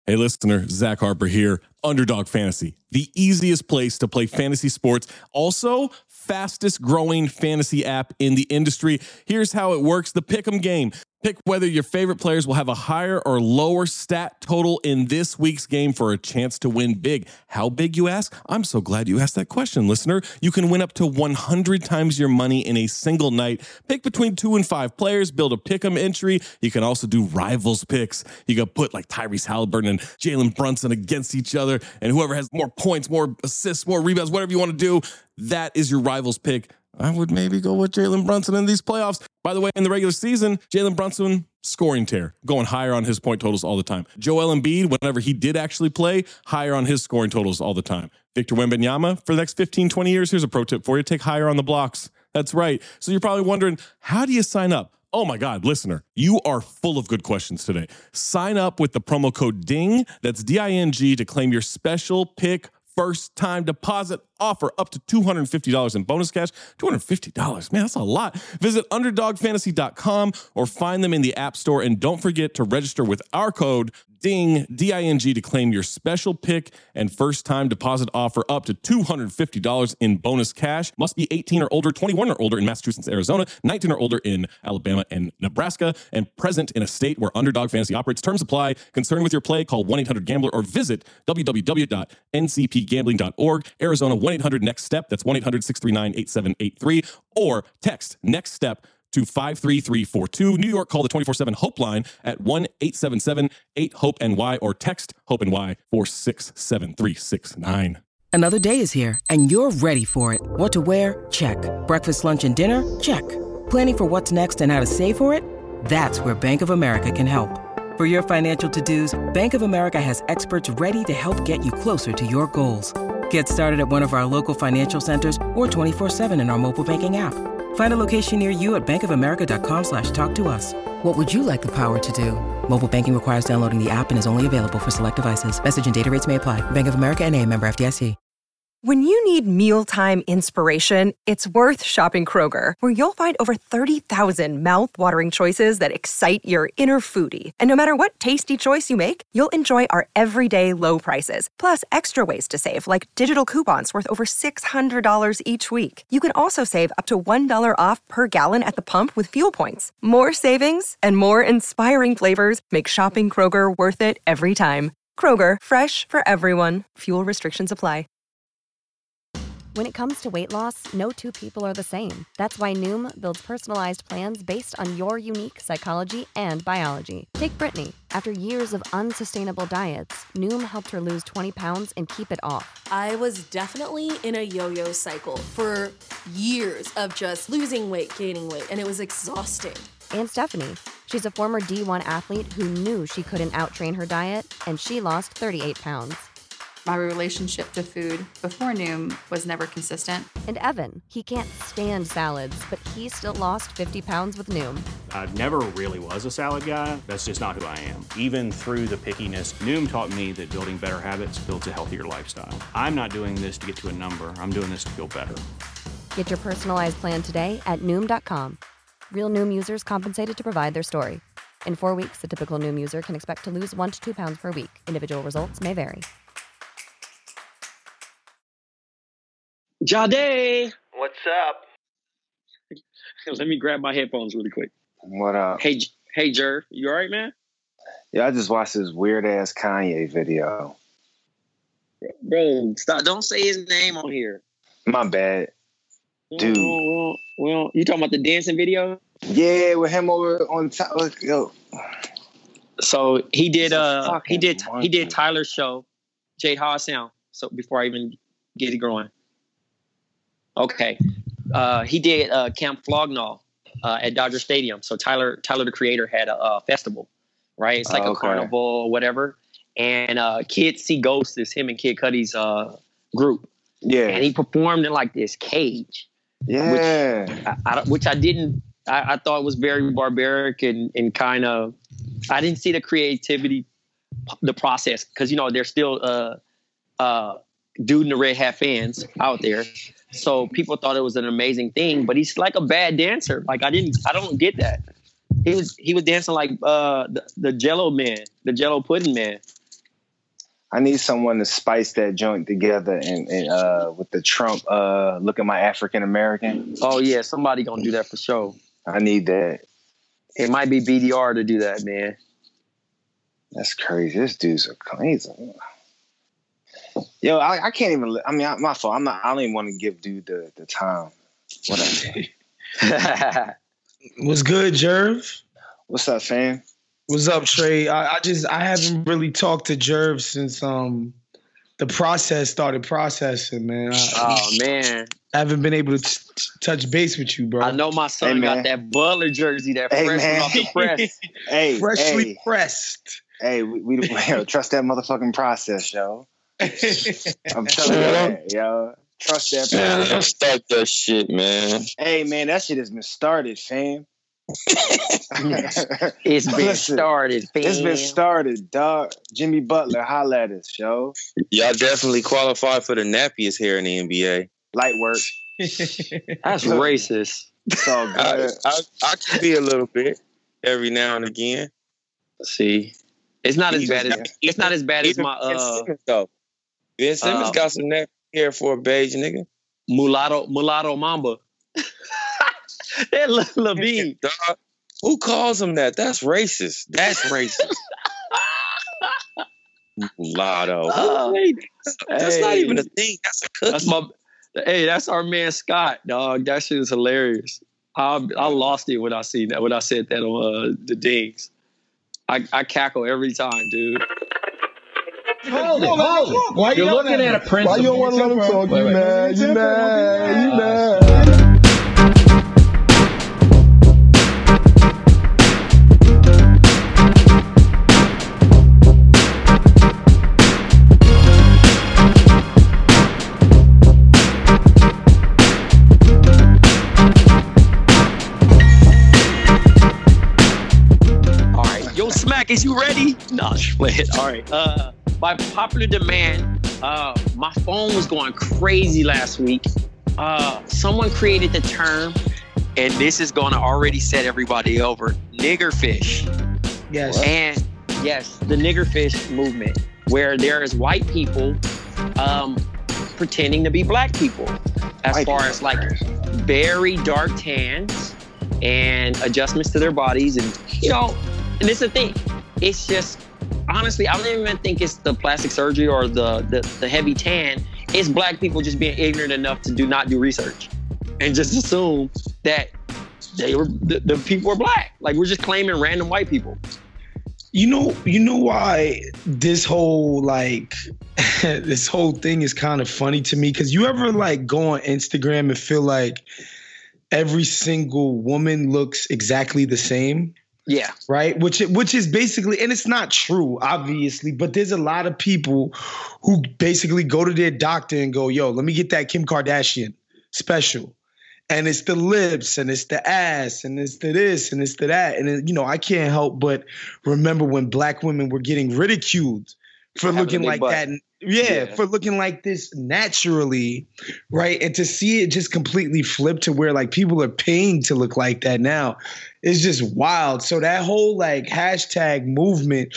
Hey, listener, Zach Harper here. Underdog Fantasy, the easiest place to play fantasy sports. Also, fastest growing fantasy app in the industry. Here's how it works. The Pick'em game. Pick whether your favorite players will have a higher or lower stat total in this week's game for a chance to win big. How big, you ask? I'm so glad you asked that question, listener. You can win up to 100 times your money in a single night. Pick between 2 and 5 players, build a Pick'em entry. You can also do rivals picks. You can put like Tyrese Halliburton and Jalen Brunson against each other, and whoever has more points, more assists, more rebounds, whatever you want to do, that is your rivals pick. I would maybe go with Jalen Brunson in these playoffs. By the way, in the regular season, Jalen Brunson, scoring tear, going higher on his point totals all the time. Joel Embiid, whenever he did actually play, higher on his scoring totals all the time. Victor Wembanyama, for the next 15, 20 years, here's a pro tip for you. Take higher on the blocks. That's right. So you're probably wondering, how do you sign up? Oh my God, listener, you are full of good questions today. Sign up with the promo code DING, that's D-I-N-G, to claim your special pick first time deposit offer up to $250 in bonus cash. $250, man, that's a lot. Visit underdogfantasy.com or find them in the App Store. And don't forget to register with our code DING, D-I-N-G, to claim your special pick and first time deposit offer up to $250 in bonus cash. Must be 18 or older, 21 or older in Massachusetts, Arizona, 19 or older in Alabama and Nebraska, and present in a state where Underdog Fantasy operates. Terms apply. Concerned with your play, call 1-800-GAMBLER or visit www.ncpgambling.org. Arizona, 1-800-NEXT-STEP. That's 1-800-639-8783. Or text NEXT STEP to 53342. New York, call the 24/7 Hope line at 1-877-8-HOPE-NY or text HOPE-NY 467-369. Another day is here, and you're ready for it. What to wear? Check. Breakfast, lunch, and dinner? Check. Planning for what's next and how to save for it? That's where Bank of America can help. For your financial to-dos, Bank of America has experts ready to help get you closer to your goals. Get started at one of our local financial centers or 24/7 in our mobile banking app. Find a location near you at bankofamerica.com/talktous. What would you like the power to do? Mobile banking requires downloading the app and is only available for select devices. Message and data rates may apply. Bank of America NA, member FDIC. When you need mealtime inspiration, it's worth shopping Kroger, where you'll find over 30,000 mouth-watering choices that excite your inner foodie. And no matter what tasty choice you make, you'll enjoy our everyday low prices, plus extra ways to save, like digital coupons worth over $600 each week. You can also save up to $1 off per gallon at the pump with fuel points. More savings and more inspiring flavors make shopping Kroger worth it every time. Kroger, fresh for everyone. Fuel restrictions apply. When it comes to weight loss, no two people are the same. That's why Noom builds personalized plans based on your unique psychology and biology. Take Brittany. After years of unsustainable diets, Noom helped her lose 20 pounds and keep it off. I was definitely in a yo-yo cycle for years of just losing weight, gaining weight, and it was exhausting. And Stephanie. She's a former D1 athlete who knew she couldn't outtrain her diet, and she lost 38 pounds. My relationship to food before Noom was never consistent. And Evan, he can't stand salads, but he still lost 50 pounds with Noom. I never really was a salad guy. That's just not who I am. Even through the pickiness, Noom taught me that building better habits builds a healthier lifestyle. I'm not doing this to get to a number. I'm doing this to feel better. Get your personalized plan today at Noom.com. Real Noom users compensated to provide their story. In 4 weeks, the typical Noom user can expect to lose 1 to 2 pounds per week. Individual results may vary. Jade, what's up? Let me grab my headphones really quick. What up? Hey, Jer, you all right, man? Yeah, I just watched this weird ass Kanye video. Bro, stop! Don't say his name on here. My bad, dude. Well, you talking about the dancing video? Yeah, with him over on top. Yo. So he did Tyler's show, Jade, how I sound. So before I even get it going. Okay. He did Camp Flognaw at Dodger Stadium. So Tyler the Creator had a festival, right? It's like a carnival, whatever. And Kids See Ghosts is him and Kid Cudi's group. Yeah. And he performed in like this cage. Yeah. Which I thought was very barbaric and kind of, I didn't see the creativity, the process, because, there's still Dude in the Red Hat fans out there. So people thought it was an amazing thing, but he's like a bad dancer. Like I don't get that. He was dancing like the Jello man, the Jello pudding man. I need someone to spice that joint together and with the Trump look at my African American. Oh yeah, somebody gonna do that for sure. I need that. It might be BDR to do that, man. That's crazy. This dude's crazy. Yo, I can't even. I mean, my fault. I don't even want to give dude the time. Whatever. What's good, Jerv? What's up, fam? What's up, Trey? I haven't really talked to Jerv since the process started processing, man. Man. I haven't been able to touch base with you, bro. I know my son got that Butler jersey that fresh off the press. Freshly pressed. Hey, we trust that motherfucking process, yo. I'm telling you that, yo. Trust that process. Man, don't start that shit, man. Hey, man, that shit has been started, fam. It's been started, fam. It's been started, dog. Jimmy Butler, holla at us, yo. Y'all definitely qualify for the nappiest hair in the NBA. Light work. That's racist. It's all good. I can be a little bit every now and again. See, it's not as bad as my Ben Simmons, though. Ben Simmons got some nappy hair for a beige nigga. Mulatto Mamba. That Levine. Who calls him that? That's racist. That's racist. Mulatto. That's not even a thing. That's a cookie. That's our man Scott, dog. That shit is hilarious. I lost it when I seen that. When I said that on the Dings, I cackle every time, dude. Hold it. Why you're looking at a principal? Why you don't want to let him talk? You mad. All right, yo, Smack, is you ready? Nah, wait. All right. By popular demand, my phone was going crazy last week. Someone created the term, and this is going to already set everybody over, niggerfish. Yes. And yes, the niggerfish movement, where there is white people pretending to be black people, as far as like very dark tans and adjustments to their bodies. And, and it's the thing. It's just, honestly, I don't even think it's the plastic surgery or the heavy tan. It's black people just being ignorant enough to not do research and just assume that the people were black. Like, we're just claiming random white people. You know why this whole this whole thing is kind of funny to me? Because you ever go on Instagram and feel like every single woman looks exactly the same? Yeah. Right? Which is basically, and it's not true, obviously, but there's a lot of people who basically go to their doctor and go, yo, let me get that Kim Kardashian special. And it's the lips and it's the ass and it's the this and it's the that. And, I can't help but remember when black women were getting ridiculed for looking like that. Yeah, for looking like this naturally, right? And to see it just completely flip to where people are paying to look like that now is just wild. So that whole hashtag movement,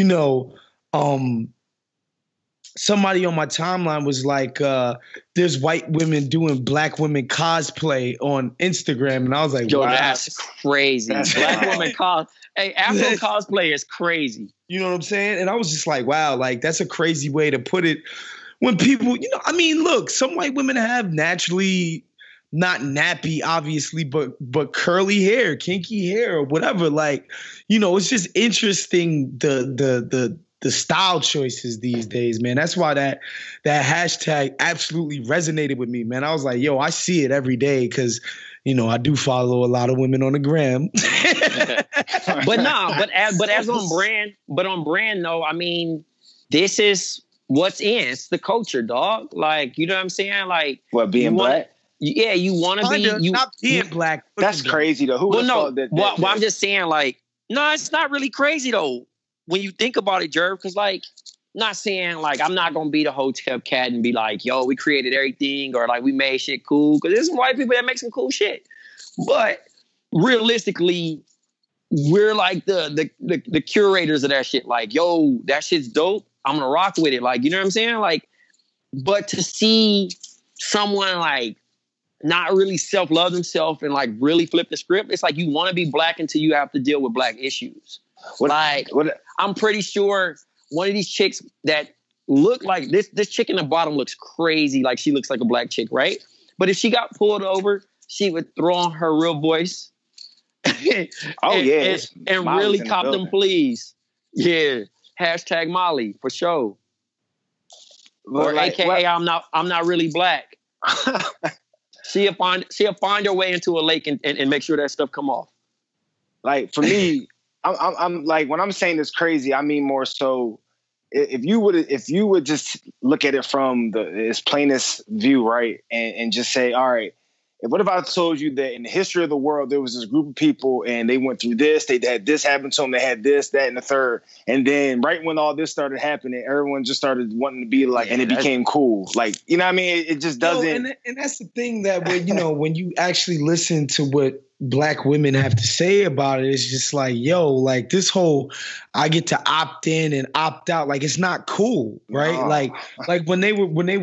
somebody on my timeline was like, there's white women doing black women cosplay on Instagram. And I was like, yo, wow. That's crazy. Black women Afro cosplay is crazy. You know what I'm saying? And I was just like, wow, that's a crazy way to put it. When people, look, some white women have naturally, not nappy, obviously, but curly hair, kinky hair, or whatever. It's just interesting the style choices these days, man. That's why that hashtag absolutely resonated with me, man. I was like, yo, I see it every day because, I do follow a lot of women on the gram. but as on brand though, I mean, this is what's in. It's the culture, dog. You know what I'm saying? What, being black? Yeah, you want to be not being black. That's crazy though. Who would have thought that? Well, I'm just saying, no, it's not really crazy though when you think about it, Jerv. Because not saying I'm not gonna be the hotel cat and be like, yo, we created everything or we made shit cool. Because there's some white people that make some cool shit, but realistically, we're the curators of that shit. Yo, that shit's dope. I'm gonna rock with it. Like, you know what I'm saying? Like, but to see someone like not really self-love themselves and like really flip the script, it's like you want to be black until you have to deal with black issues. I'm pretty sure one of these chicks that look like this chick in the bottom looks crazy, like she looks like a black chick, right? But if she got pulled over, she would throw on her real voice. and really cop them pleas. Yeah. Hashtag Molly for sure. Or like, AKA I'm not really black. She'll find her way into a lake and make sure that stuff come off. Like for me, I'm like, when I'm saying this crazy, I mean more so if you would just look at it from its plainest view, right? And just say, all right, what if I told you that in the history of the world, there was this group of people and they went through this, they had this happen to them, they had this, that, and the third. And then right when all this started happening, everyone just started wanting to be like, and it became cool. Like, you know what I mean? It just doesn't. And that's the thing that when you actually listen to what black women have to say about it, it's just like, yo, like this whole, I get to opt in and opt out. Like, it's not cool, right? No. Like when they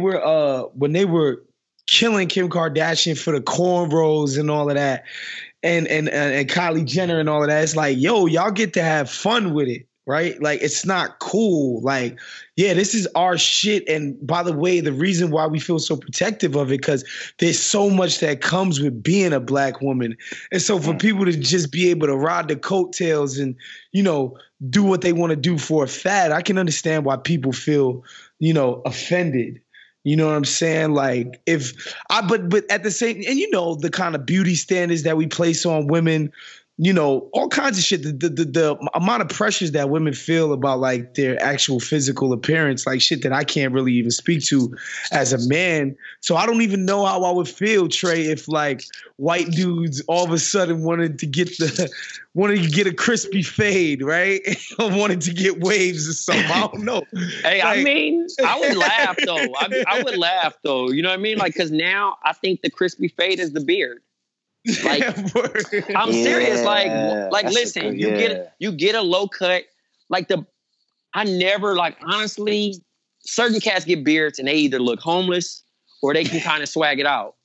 were killing Kim Kardashian for the cornrows and all of that, and Kylie Jenner and all of that. It's like, yo, y'all get to have fun with it, right? Like, it's not cool. Like, yeah, this is our shit. And by the way, the reason why we feel so protective of it, because there's so much that comes with being a black woman. And so for people to just be able to ride the coattails and, do what they want to do for a fad, I can understand why people feel, offended. You know what I'm saying? Like but at the same, and the kind of beauty standards that we place on women, all kinds of shit. The amount of pressures that women feel about like their actual physical appearance, like shit that I can't really even speak to as a man. So I don't even know how I would feel, Trey, if like white dudes all of a sudden wanted to get a crispy fade, right? Or wanted to get waves or something. I don't know. Hey, like, I mean, I would laugh though. I would laugh though. You know what I mean? Like, because now I think the crispy fade is the beard. Like, I'm serious. Like listen, you get a low cut. Like I never, like, honestly, certain cats get beards and they either look homeless or they can kind of swag it out.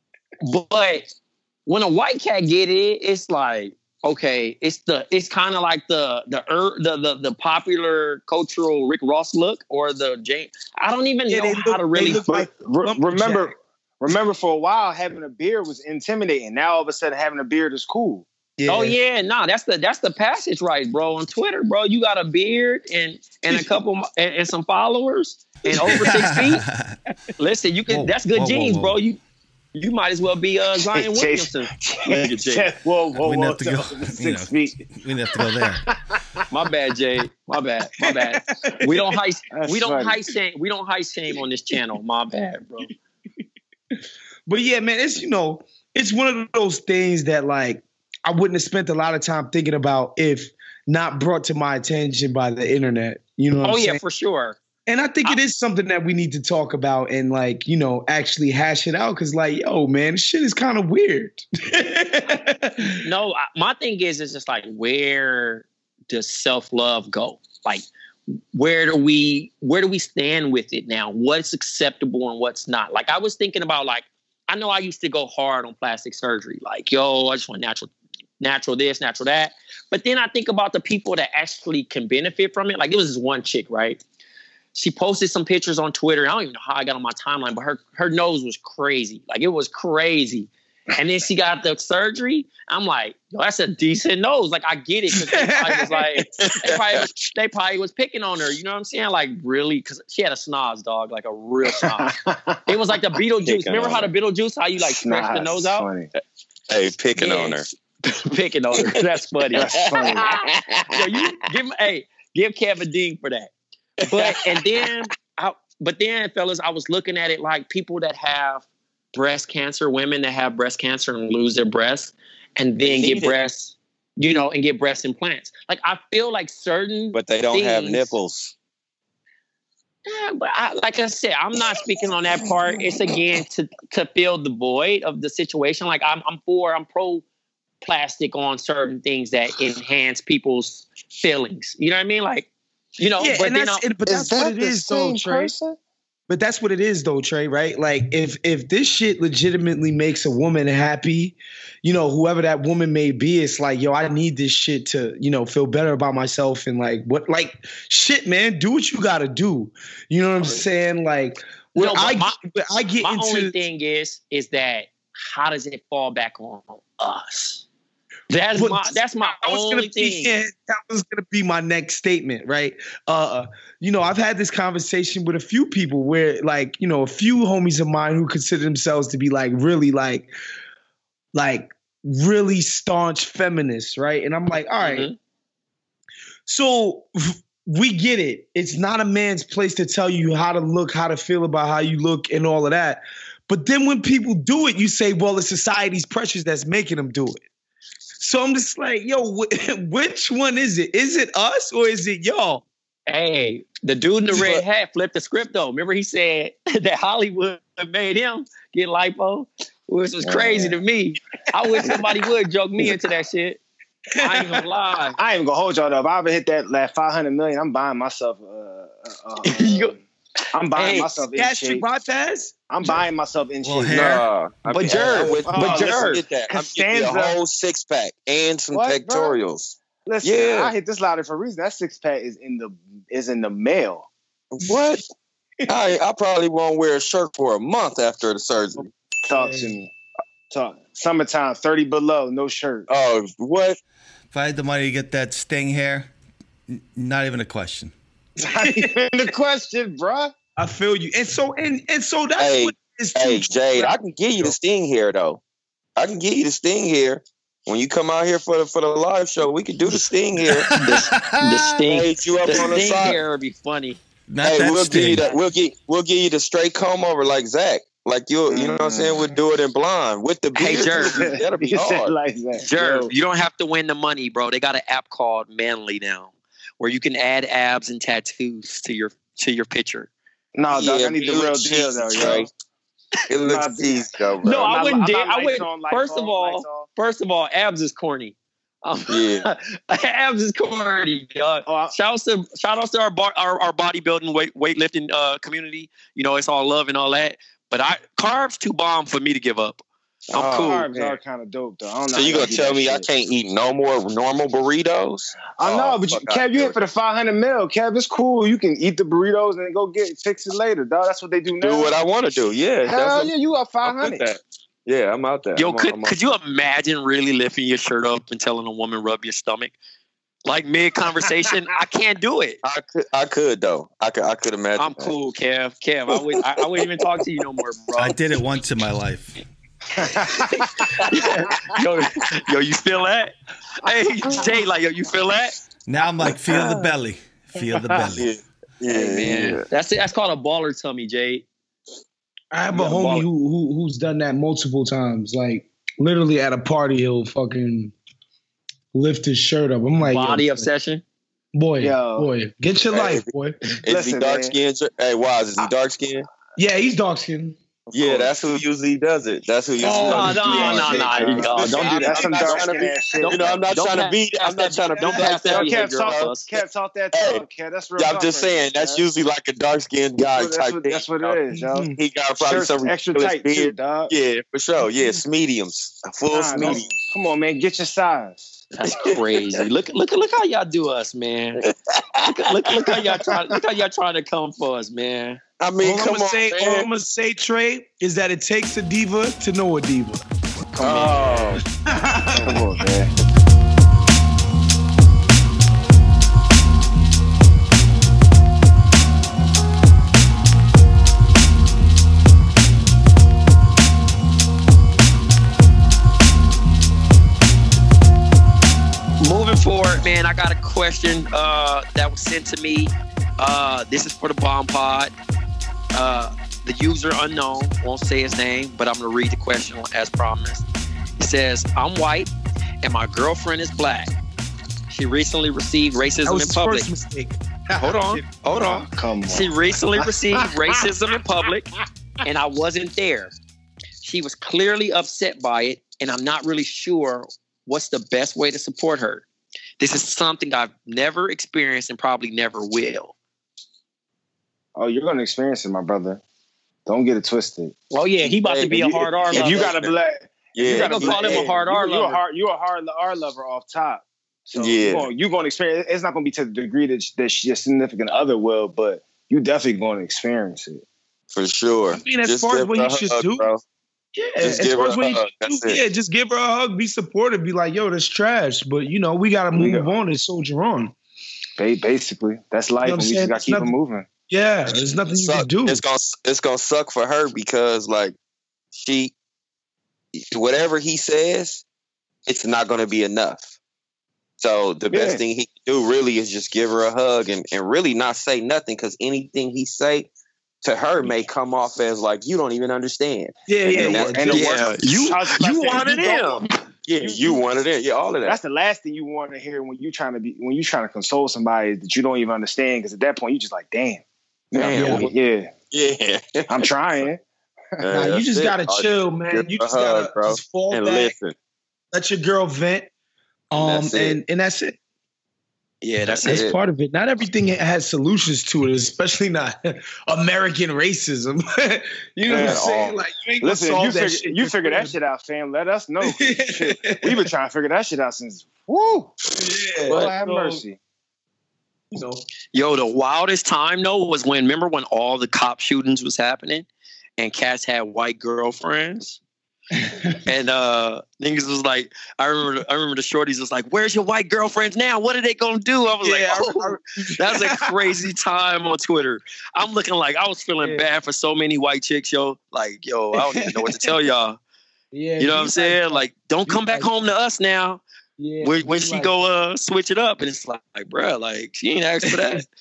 But when a white cat get it, it's like, okay, it's kind of like the popular cultural Rick Ross look or the James. I don't even know how to really Remember, for a while, having a beard was intimidating. Now, all of a sudden, having a beard is cool. Yeah. Oh yeah, no, that's the passage, right, bro? On Twitter, bro, you got a beard and a couple and some followers and over 6 feet. Listen, you can. That's good genes, bro. You might as well be Zion Williamson. Whoa, we didn't have to go 6 feet. We didn't have to go there. My bad, Jay. My bad. We don't height shame on this channel. My bad, bro. But yeah, man, it's it's one of those things that like I wouldn't have spent a lot of time thinking about if not brought to my attention by the internet. You know what I'm saying? Yeah, for sure. And I think it is something that we need to talk about and like, actually hash it out. Cause like, yo, man, this shit is kind of weird. No, my thing is just like, where does self-love go? Like, where do we stand with it now? What's acceptable and what's not? Like, I was thinking about, like, I know I used to go hard on plastic surgery. Like, yo, I just want natural this, natural that. But then I think about the people that actually can benefit from it. Like, it was this one chick, right? She posted some pictures on Twitter. I don't even know how I got on my timeline, but her nose was crazy. Like, it was crazy. And then she got the surgery. I'm like, yo, that's a decent nose. Like, I get it. Because they probably was picking on her. You know what I'm saying? Like, really? Because she had a snoz, dog. Like, a real snoz. It was like the Beetlejuice. Remember how the Beetlejuice, how you, like, stretch the nose out? Funny. Hey, picking on her. Picking on her. That's funny. That's funny. Yo, give Kev a ding for that. But then, fellas, I was looking at it like people that have breast cancer, women that have breast cancer and lose their breasts and then get breast, and get breast implants. Like, I feel like certain But they don't have nipples. Yeah, but like I said, I'm not speaking on that part. It's, again, to fill the void of the situation. Like, I'm pro plastic on certain things that enhance people's feelings. You know what I mean? Like, You know, but that's what it is, though, Trey. But that's what it is, though, Trey, right? Like, if this shit legitimately makes a woman happy, you know, whoever that woman may be, it's like, yo, I need this shit to, you know, feel better about myself and shit, man, do what you got to do. You know what I'm saying? Like, my only thing is that how does it fall back on us? That's my only thing. That was gonna be my next statement, right? You know, I've had this conversation with a few people where, like, you know, a few homies of mine who consider themselves to be really staunch feminists, right? And I'm like, all right, so we get it. It's not a man's place to tell you how to look, how to feel about how you look, and all of that. But then when people do it, you say, well, it's society's pressures that's making them do it. So I'm just like, yo, which one is it? Is it us or is it y'all? Hey, the dude in the red hat flipped the script, though. Remember he said that Hollywood made him get lipo? Which was crazy to me. I wish somebody would joke me into that shit. I ain't gonna lie. I ain't gonna hold y'all though. If I ever hit that 500 million, I'm buying myself I'm buying myself in shape. I'm buying myself in shape. Nah, but Jerv, I'm getting a whole 6-pack and some pectorials. Bro? Listen, I hit this louder for a reason. That 6-pack is in the mail. What? I probably won't wear a shirt for a month after the surgery. Talk to me. Summertime, 30 below, no shirt. Oh, what? If I had the money to get that Sting hair, not even a question. Not even a question, bruh. I feel you. And so that's what it is too. Hey, Jade, I can give you the Sting hair, though. I can give you the Sting hair. When you come out here for the live show, we can do the Sting hair. the Sting, you up the on the Sting side. hair would be funny. We'll give you the straight comb over like Zach. Like you know what I'm saying? We'll do it in blonde with the beard. Hey, Jerv, that'll be hard. Like that. Jerv, you don't have to win the money, bro. They got an app called Manly now, where you can add abs and tattoos to your picture. No, dog, I need the real deal, though, yo. It looks easy, though, bro. No, I wouldn't. First of all, abs is corny. Abs is corny, dog. Shout out to our bodybuilding weightlifting community. You know, it's all love and all that. But carbs too bomb for me to give up. I'm cool. Carbs are kind of dope, though. So you gonna tell me I can't eat no more normal burritos? I know, but Kev, you hit for the 500 mil. Kev, it's cool. You can eat the burritos and go fix it later, dog. That's what they do now. Do what I want to do. Yeah. Hell yeah, you up 500. Yeah, I'm out there. Yo, could you imagine really lifting your shirt up and telling a woman rub your stomach? Like mid-conversation, I can't do it. I could though. I could imagine. I'm cool, Kev. I wouldn't even talk to you no more, bro. I did it once in my life. yo, you feel that? Hey, Jay, yo, you feel that? Now I'm like, feel the belly. Feel the belly. Yeah, man. That's called a baller tummy, Jay. I have a homie who's done that multiple times. Like, literally at a party, he'll fucking lift his shirt up. I'm like, body obsession? Boy, get your life, boy. Is he dark skinned? Hey, Wise, is he dark skinned? Yeah, he's dark skinned. Yeah, that's who usually does it. That's who usually does it. No. Don't do that. That's some dark skin ass shit. You know, I'm not trying to be. I'm not trying to be that. Kev, talk that talk, Kev. That's real. Yeah, I'm just saying that's usually like a dark skinned guy type thing. That's what it is, yo. He got probably some extra tight too, dog. Yeah, for sure. Yeah, mediums, full medium. Come on, man, get your size. That's crazy. Look how y'all do us, man. Look how y'all trying to come for us, man. I mean, all I'm gonna say, Trey, is that it takes a diva to know a diva. Come on, man. Moving forward, man, I got a question that was sent to me. This is for the Bomb Pod. The user unknown, won't say his name, but I'm going to read the question as promised. It says, I'm white and my girlfriend is black. She recently received racism in public. First mistake. Hold on. Come on. She recently received racism in public and I wasn't there. She was clearly upset by it and I'm not really sure what's the best way to support her. This is something I've never experienced and probably never will. Oh, you're gonna experience it, my brother. Don't get it twisted. Oh yeah, he about to be a hard R lover. If you got a black, Yeah, gonna call him a hard R lover. You're a hard R lover off top. So Yeah. you're gonna experience. It's not gonna be to the degree that your significant other will, but you definitely gonna experience it. For sure. I mean, as Just far as give what her you a should hug, do, bro. yeah, Just as give far her as a what you hug. should That's do, it. yeah, just give her a hug, be supportive, be like, yo, that's trash. But you know, we gotta move on and soldier on. Basically, that's life, You know what and I'm we saying? just gotta keep it Nothing- moving. Yeah, there's nothing you can do. It's gonna suck for her because like she, whatever he says, it's not gonna be enough. So the best thing he can do really is just give her a hug and really not say nothing, because anything he say to her may come off as like you don't even understand. Yeah. You wanted him. Yeah, you wanted it. Yeah, all of that. That's the last thing you want to hear when you're trying to console somebody that you don't even understand. Because at that point, you just like, damn, yeah, I'm trying. Nah, you just gotta chill, man. You just gotta just fall and back, listen. let your girl vent, and that's it. Yeah, that's part of it. Not everything has solutions to it, especially not American racism. You know what I'm saying? Like, you ain't gonna solve that shit. You figure that shit out, fam. Let us know. Shit, we've been trying to figure that shit out since. Woo! Yeah, Lord have mercy. You know, Yo, the wildest time though was remember when all the cop shootings was happening, and cats had white girlfriends. And niggas was like, I remember the shorties was like, "Where's your white girlfriends now? What are they gonna do?" I was that was a crazy time on Twitter. I'm looking like I was feeling bad for so many white chicks, yo. Like, yo, I don't even know what to tell y'all. Yeah, you know what I'm saying? Like, don't come back home to us now. Yeah, when she go switch it up, and it's like, bruh, like she ain't asked for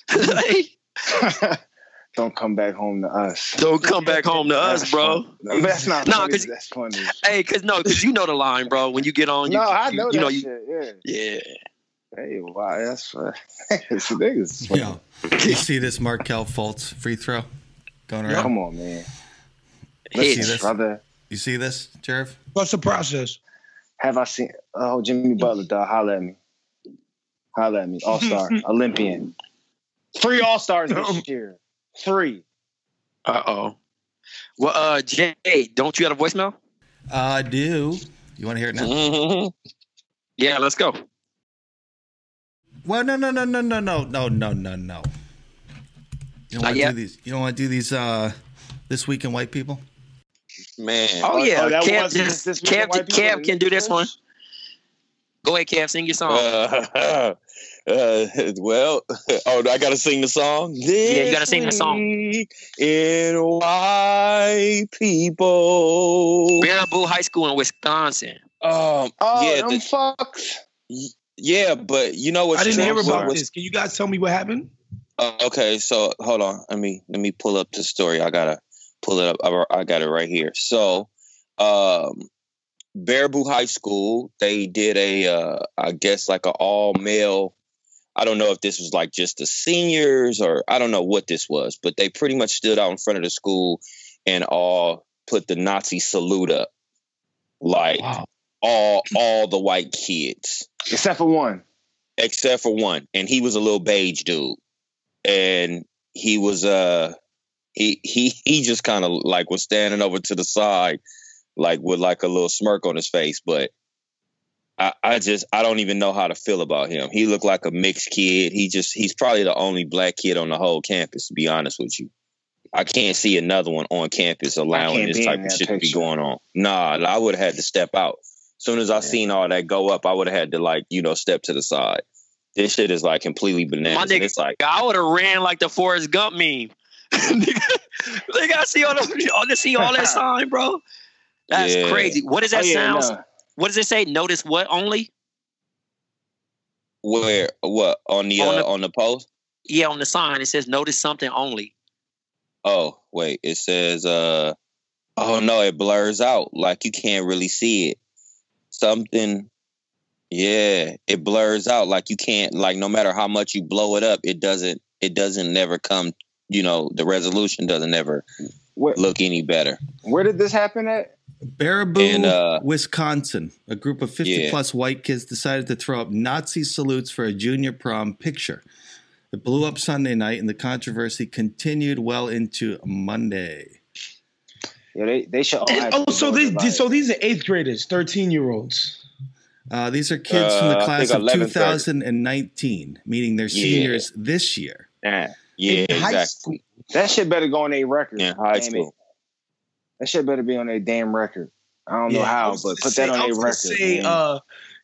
that. Don't come back home to us. Don't come back home to us, bro. That's not funny. That's funny. Hey, cause you know the line, bro. When you get on, I know that shit. Yeah. Hey, wow, that's it's niggas. Yeah. You see this Markelle Fultz free throw going around? Come on, man. Let's see this, brother. You see this, Jerv? What's the process? Have I seen? Oh, Jimmy Butler, dog. Holla at me. All-star, Olympian. 3 All-Stars this year. 3. Uh-oh. Well, Jay, don't you have a voicemail? I do. You want to hear it now? Mm-hmm. Yeah, let's go. Well, no. You don't want to do these. You don't want to do these This Week in White People? Man. Oh yeah, Kev can do this one. Go ahead, Kev, sing your song. Well, I gotta sing the song. Yeah, you gotta sing the song. In White People, Baraboo High School in Wisconsin. Yeah, them fucks. Yeah, but you know what? I didn't hear about this. Can you guys tell me what happened? Okay, so hold on. Let me pull up the story. I gotta pull it up. I got it right here. So, Baraboo High School, they did I guess like an all male. I don't know if this was like just the seniors or I don't know what this was, but they pretty much stood out in front of the school and all put the Nazi salute up. Like all the white kids. Except for one. And he was a little beige dude. And he was he just kind of like was standing over to the side, like with like a little smirk on his face, but I don't even know how to feel about him. He looked like a mixed kid. He's probably the only black kid on the whole campus, to be honest with you. I can't see another one on campus allowing this type of shit to be going on. Nah, I would have had to step out. As soon as I seen all that go up, I would have had to step to the side. This shit is like completely bananas. My nigga, it's like I would have ran like the Forrest Gump meme. They got to see all that sign, bro. That's crazy. What does that sound? No. What does it say? Notice what only? Where? What? On the post? Yeah, on the sign. It says notice something only. Oh, wait. It says, oh no, it blurs out. Like you can't really see it. Something. Yeah, it blurs out. Like you can't, like no matter how much you blow it up, it doesn't never come, the resolution doesn't ever look any better. Where did this happen at? Baraboo, Wisconsin. A group of 50-plus white kids decided to throw up Nazi salutes for a junior prom picture. It blew up Sunday night, and the controversy continued well into Monday. Yeah, they should. So these are 8th graders, 13-year-olds. These are kids from the class of 2019, meaning they're seniors this year. Yeah, exactly. That shit better go on a record. Yeah, high school. That shit better be on a damn record. I don't know how, but put that on a record.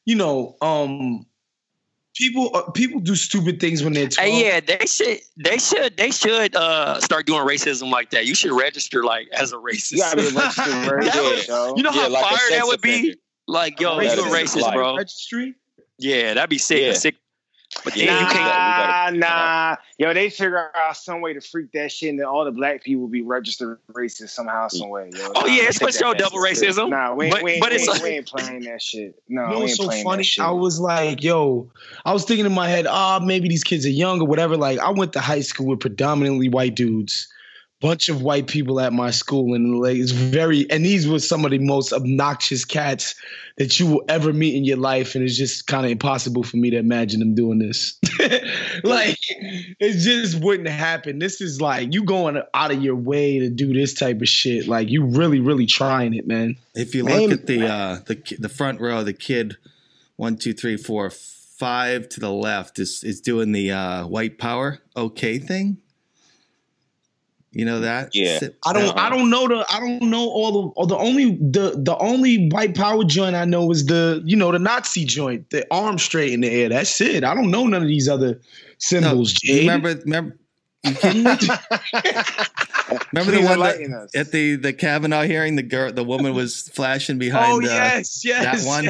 People do stupid things when they're 12. Hey, yeah, they should start doing racism like that. You should register like as a racist. You gotta be registered, you know how fire that would be? Like, yo, you a racist, bro. Registry? Yeah, that'd be sick. Yeah. Sick. But Nah, you can't. Yo, they figure out some way to freak that shit, and then all the black people be registered racist somehow, some way. Yo. Oh yeah, it's for sure double racism. Nah, we ain't playing that shit. No, you know we what's ain't so playing funny? that shit. I was like, I was thinking in my head, maybe these kids are young or whatever. Like, I went to high school with predominantly white dudes. Bunch of white people at my school, and like and these were some of the most obnoxious cats that you will ever meet in your life, and it's just kind of impossible for me to imagine them doing this. Like, it just wouldn't happen. This is like you going out of your way to do this type of shit. Like, you really, really trying it, man. If you look at the front row, the kid 1, 2, 3, 4, 5 to the left is doing the white power thing. You know that? Yeah. I don't know the only white power joint I know is the Nazi joint, the arm straight in the air. That's it. I don't know none of these other symbols. No, remember you kidding me? Remember the one at the Kavanaugh hearing, the woman was flashing behind that one?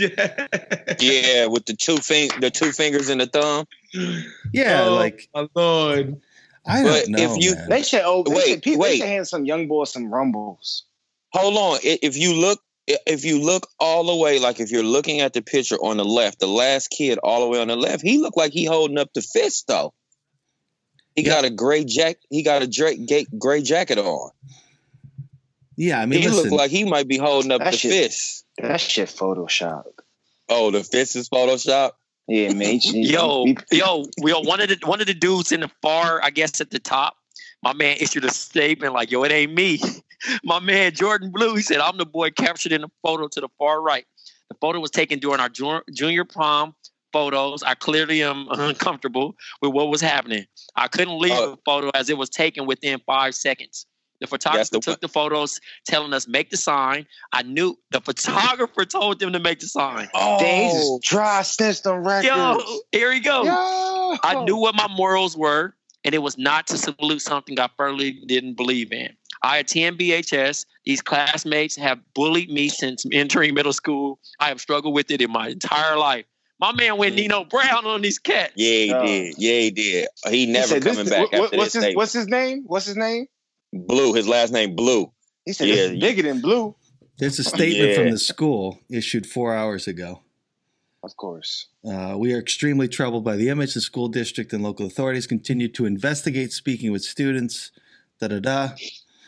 Yeah, with the two fingers and the thumb. Yeah, my Lord. I don't know. If you, they should hand some young boys some rumbles. Hold on. If you look all the way, like if you're looking at the picture on the left, the last kid all the way on the left, he looked like he holding up the fist though. He got a gray jacket. He got a gray jacket on. Yeah, I mean, he looked like he might be holding up the fist. That shit Photoshop. Oh, the fist is Photoshop. Yeah, man. Yo, one of the dudes in the far, I guess at the top, my man issued a statement like, yo, it ain't me. My man Jordan Blue, he said, I'm the boy captured in the photo to the far right. The photo was taken during our junior prom photos. I clearly am uncomfortable with what was happening. I couldn't leave the photo as it was taken within 5 seconds. The photographer took the photos, telling us make the sign. I knew the photographer told them to make the sign. They just dry snitched on records. Yo, here we go. Yo. I knew what my morals were, and it was not to salute something I firmly didn't believe in. I attend BHS. These classmates have bullied me since entering middle school. I have struggled with it in my entire life. My man went Nino Brown on these cats. Yeah, he did. He never coming back after this statement. What's his name? Blue. His last name Blue. He said it's bigger than Blue. There's a statement from the school issued 4 hours ago. Of course. We are extremely troubled by the image. The school district and local authorities continue to investigate, speaking with students. What's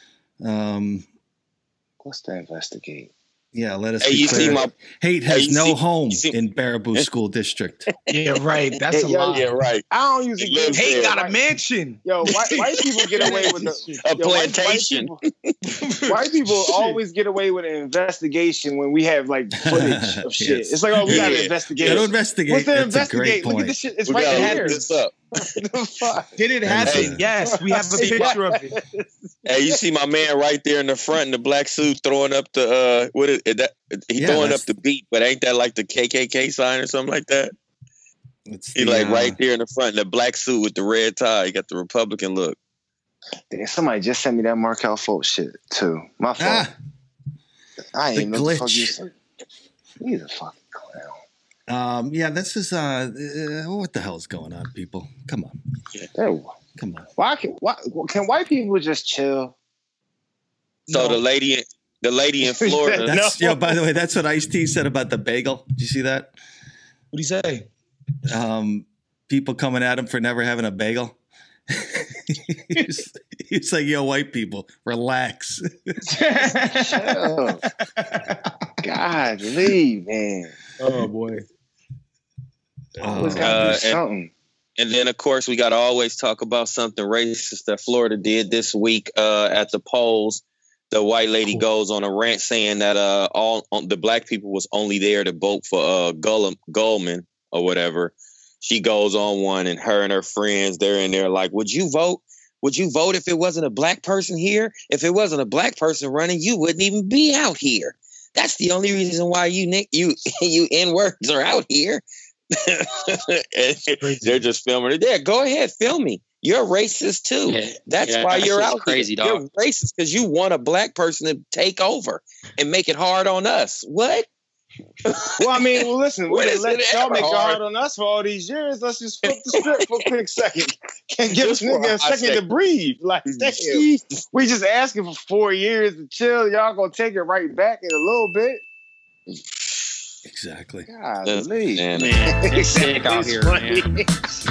to investigate? Yeah, let us be clear. Hate has no home in Baraboo School District. Yeah, right. That's a lie. Yeah, right. I don't usually get hate got a mansion. Yo, white people get away with a plantation. White people always get away with an investigation when we have like footage of shit. Yes. It's like, we gotta investigate. Gotta investigate. What's That's a great point. Look at this shit. It's right here. Did it happen? Yes, we have a picture of it. Hey, you see my man right there in the front in the black suit throwing up the throwing up the beat, but ain't that like the KKK sign or something like that? He right there in the front in the black suit with the red tie. He got the Republican look. Damn, somebody just sent me that Markel Fultz shit too. My fault. I ain't even know what the fuck you said. He's a fucking clown. This is what the hell is going on, people? Come on. Come on. Why can white people just chill? So the lady in Florida. By the way, that's what Ice-T said about the bagel. Did you see that? What'd he say? People coming at him for never having a bagel. He's like, yo, white people, relax. God, leave, man. Oh boy. Always gotta do something. And then, of course, we got to always talk about something racist that Florida did this week at the polls. The white lady goes on a rant saying that all the black people was only there to vote for Goldman or whatever. She goes on one, and her friends, they're in there like, would you vote? Would you vote if it wasn't a black person here? If it wasn't a black person running, you wouldn't even be out here. That's the only reason why you N-words are out here. They're just filming it. Yeah, go ahead, film me. You're racist too. Yeah, that's why you're out crazy, here. dog. You're racist because you want a black person to take over and make it hard on us. What? Well, I mean, listen, we let y'all make it hard hard on us for all these years. Let's just flip the script for a quick second. Can't give this nigga a second to breathe. Like, damn. We just asking for 4 years to chill. Y'all gonna take it right back in a little bit. Exactly. God, man, it's sick out here, man.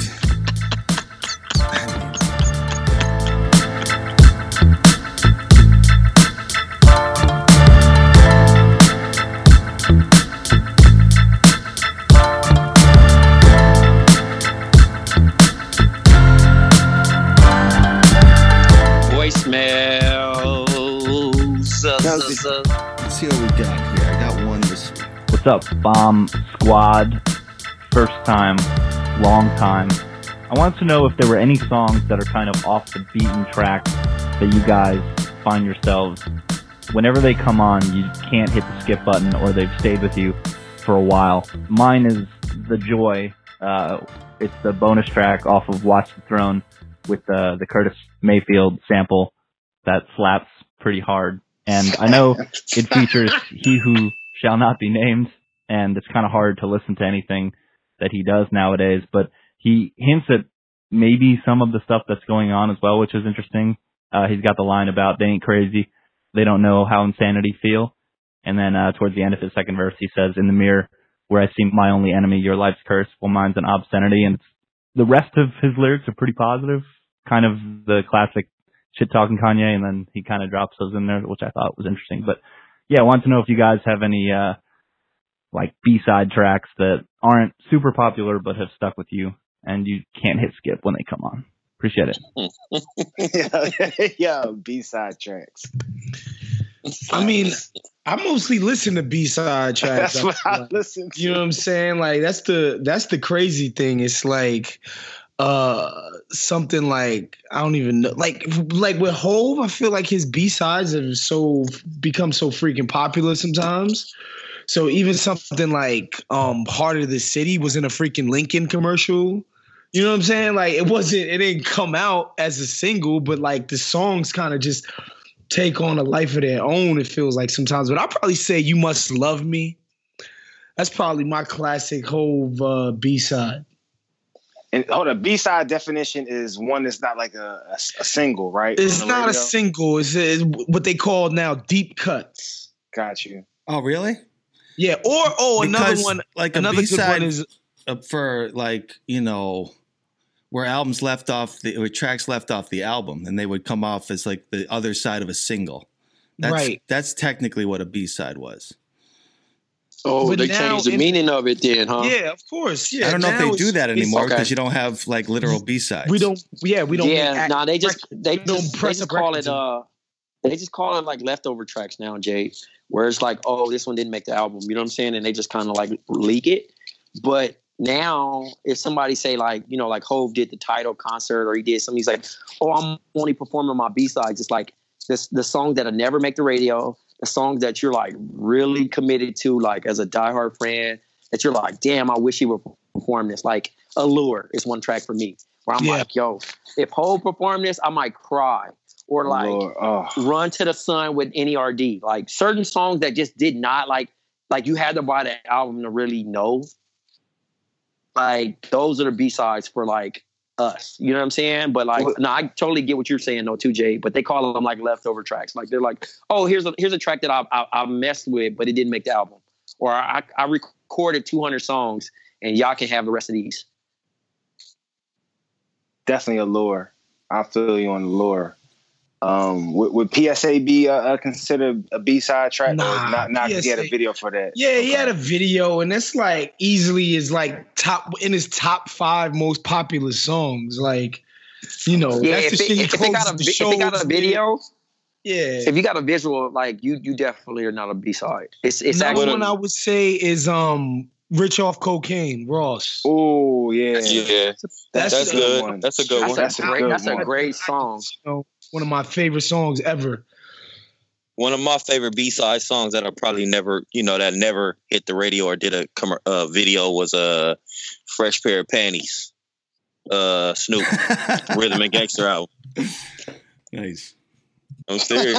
Voicemails. Let's see what we got here. I got one this week. What's up, Bomb Squad? First time, long time. I wanted to know if there were any songs that are kind of off the beaten track that you guys find yourselves, whenever they come on, you can't hit the skip button or they've stayed with you for a while. Mine is The Joy. It's the bonus track off of Watch the Throne with the Curtis Mayfield sample that slaps pretty hard. And I know it features He Who Shall Not Be Named, and it's kind of hard to listen to anything that he does nowadays, but he hints at maybe some of the stuff that's going on as well, which is interesting. He's got the line about they ain't crazy, they don't know how insanity feel. And then towards the end of his second verse, he says, in the mirror where I see my only enemy, your life's curse, well, mine's an obscenity. And the rest of his lyrics are pretty positive, kind of the classic shit-talking Kanye, and then he kind of drops those in there, which I thought was interesting. But yeah, I want to know if you guys have any like B-side tracks that aren't super popular but have stuck with you and you can't hit skip when they come on. Appreciate it. Yeah, B-side tracks. I mean, I mostly listen to B-side tracks. That's what I listen to. You know what I'm saying? Like that's the crazy thing. It's like something like I don't even know. Like with Hove, I feel like his B-sides have become so freaking popular sometimes. So even something like Heart of the City was in a freaking Lincoln commercial. You know what I'm saying? Like it didn't come out as a single, but like the songs kind of just take on a life of their own, it feels like sometimes. But I'll probably say You Must Love Me. That's probably my classic Hove B-side. And a B-side definition is one that's not like a single, right? It's not a single. It's what they call now deep cuts. Got you. Oh, really? Yeah. Or another one. Like another a B-side good one is for like, you know, where albums left off or tracks left off the album, and they would come off as like the other side of a single. That's technically what a B-side was. Oh, but they changed the meaning of it then, huh? Yeah, of course. Yeah. I don't know if they do that anymore because you don't have like literal B-sides. We don't. Yeah, we don't. Yeah, no, they just call it they just call it like leftover tracks now, Jay. Where it's like, oh, this one didn't make the album. You know what I'm saying? And they just kind of like leak it. But now, if somebody say like, you know, like Hove did the Tidal concert or he did something, he's like, oh, I'm only performing my B-sides. It's like the songs that'll never make the radio, the songs that you're like really committed to, like as a diehard fan, that you're like, damn, I wish he would perform this. Like Allure is one track for me where I'm like, yo, if Hove performed this, I might cry. Or like Run to the Sun with NERD. Like certain songs that just did not like you had to buy the album to really know. Like those are the B-sides for like us. You know what I'm saying? But like, no, I totally get what you're saying though too, Jay. But they call them like leftover tracks. Like they're like, oh, here's a track that I messed with, but it didn't make the album. Or I recorded 200 songs and y'all can have the rest of these. Definitely Allure. I feel you on the lure. Would PSA be considered a B-side track? Nah, or not PSA, he had a video for that. Yeah, he had a video, and that's like easily is like top in his top 5 most popular songs. Like, you know, Yeah, that's the shit he if it got a video, yeah. If you got a visual, like you definitely are not a B-side. It's Another actually one I would say is Rich Off Cocaine, Ross. Oh yeah, Yeah, that's good. One. That's a good one. That's a great song. You know, one of my favorite songs ever. One of my favorite B-side songs that I probably never, that never hit the radio or did a video was a Fresh Pair of Panties. Snoop, Rhythm and Gangster album. Nice. I'm serious.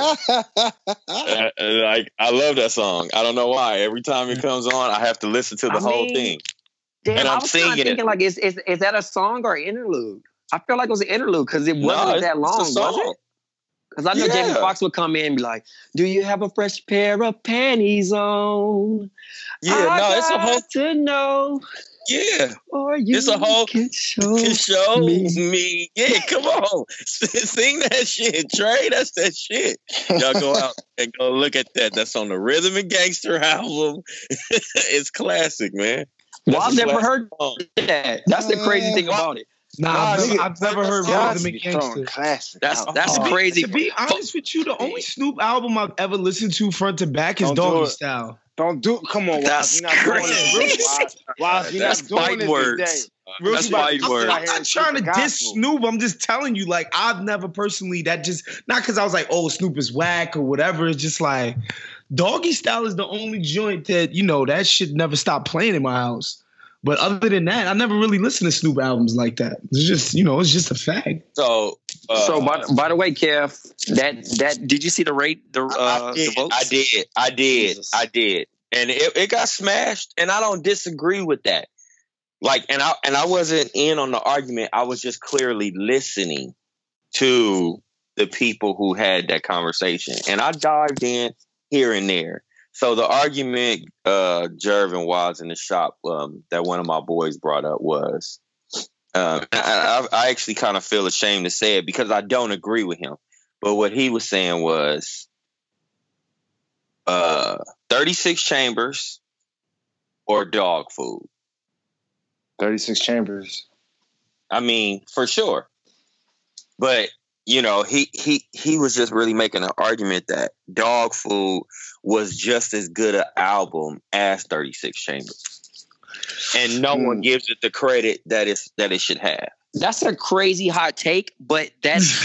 I love that song. I don't know why. Every time it comes on, I have to listen to the whole thing. Damn, and I I'm was singing thinking, it. like, is that a song or an interlude? I feel like it was an interlude because it wasn't that long, was it? Because I know Jamie Foxx would come in and be like, "Do you have a fresh pair of panties on? Yeah, it's a whole to know." Yeah, or you it's a whole can show me. Yeah, come on, sing that shit, Trey. That's that shit. Y'all go out and go look at that. That's on the Rhythm and Gangster album. It's classic, man. Well, I've never heard that. That's the crazy thing about it. Nah, I've never heard Rhythm and Gangster. Classic. That's crazy. To be honest with you, the only Snoop album I've ever listened to front to back is Doggy Style. Don't do. Come on, That's Waz. You're not doing it. Waz, you're That's not doing fight it words. today. That's fight words. I'm not trying to diss Snoop. I'm just telling you, like, I've never personally not because I was like, oh, Snoop is whack or whatever. It's just like Doggy Style is the only joint that, that shit never stopped playing in my house. But other than that, I never really listened to Snoop albums like that. It's just, it's just a fact. So, by the way, Kev, that did you see the rate? The votes? I did, and it got smashed, and I don't disagree with that. Like, and I wasn't in on the argument. I was just clearly listening to the people who had that conversation, and I dived in here and there. So the argument, Jerv and Waz in the shop, that one of my boys brought up was, I actually kind of feel ashamed to say it because I don't agree with him. But what he was saying was 36 Chambers or dog food. 36 Chambers. I mean, for sure. But he was just really making an argument that Dog Food was just as good an album as 36 Chambers. And no one gives it the credit that it should have. That's a crazy hot take, but that's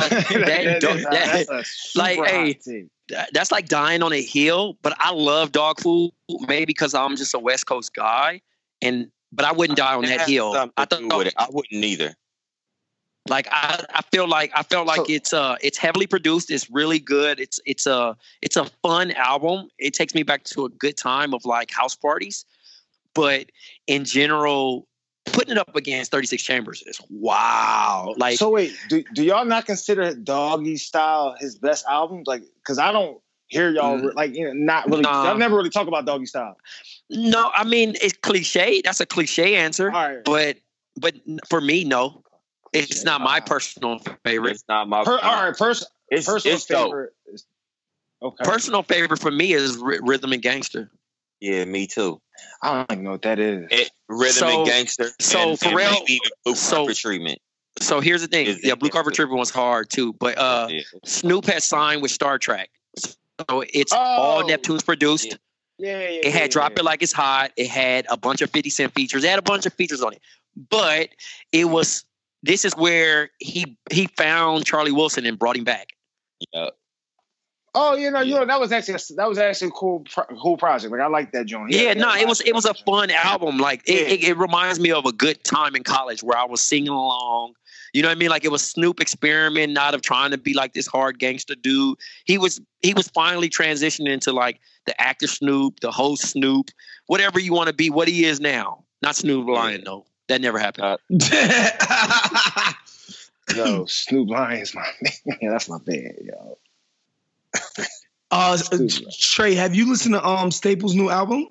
like dying on a hill. But I love Dog Food, maybe because I'm just a West Coast guy, but I wouldn't die on that hill. I wouldn't either. Like I felt like it's heavily produced. It's really good. It's a fun album. It takes me back to a good time of like house parties. But in general, putting it up against 36 Chambers is wow. Like, so wait, do y'all not consider Doggy Style his best album? Like, because I don't hear y'all not really. Y'all never really talk about Doggy Style. No, I mean it's cliche. That's a cliche answer. Right. But for me, no. It's not my personal favorite. It's not my personal favorite. Okay. Personal favorite for me is Rhythm and Gangster. Yeah, me too. I don't even know what that is. Rhythm and Gangster. So and for real, Blue Carpet Treatment. So here's the thing. Blue Carpet Treatment was hard too, but Snoop had signed with Star Trek, so it's all Neptune's produced. It had Drop It Like It's Hot. It had a bunch of 50 Cent features. It had a bunch of features on it, but it was. This is where he found Charlie Wilson and brought him back. Yeah. Oh, that was actually a cool project. Like I like that joint. It was a fun album. Like it reminds me of a good time in college where I was singing along. You know what I mean? Like it was Snoop experimenting, not of trying to be like this hard gangster dude. He was finally transitioning into like the actor Snoop, the host Snoop, whatever you want to be, what he is now. Not Snoop Lion though. That never happened. Yo, Snoop Lion's my man. Yeah, that's my band, yo. Trey, have you listened to Staples' new album?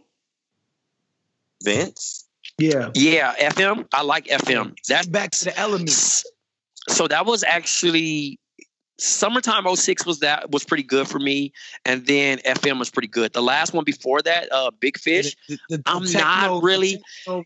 Vince? Yeah. Yeah, FM. I like FM. That's back to the elements. So that was actually summertime 06 was pretty good for me, and then FM was pretty good. The last one before that, Big Fish, I'm not really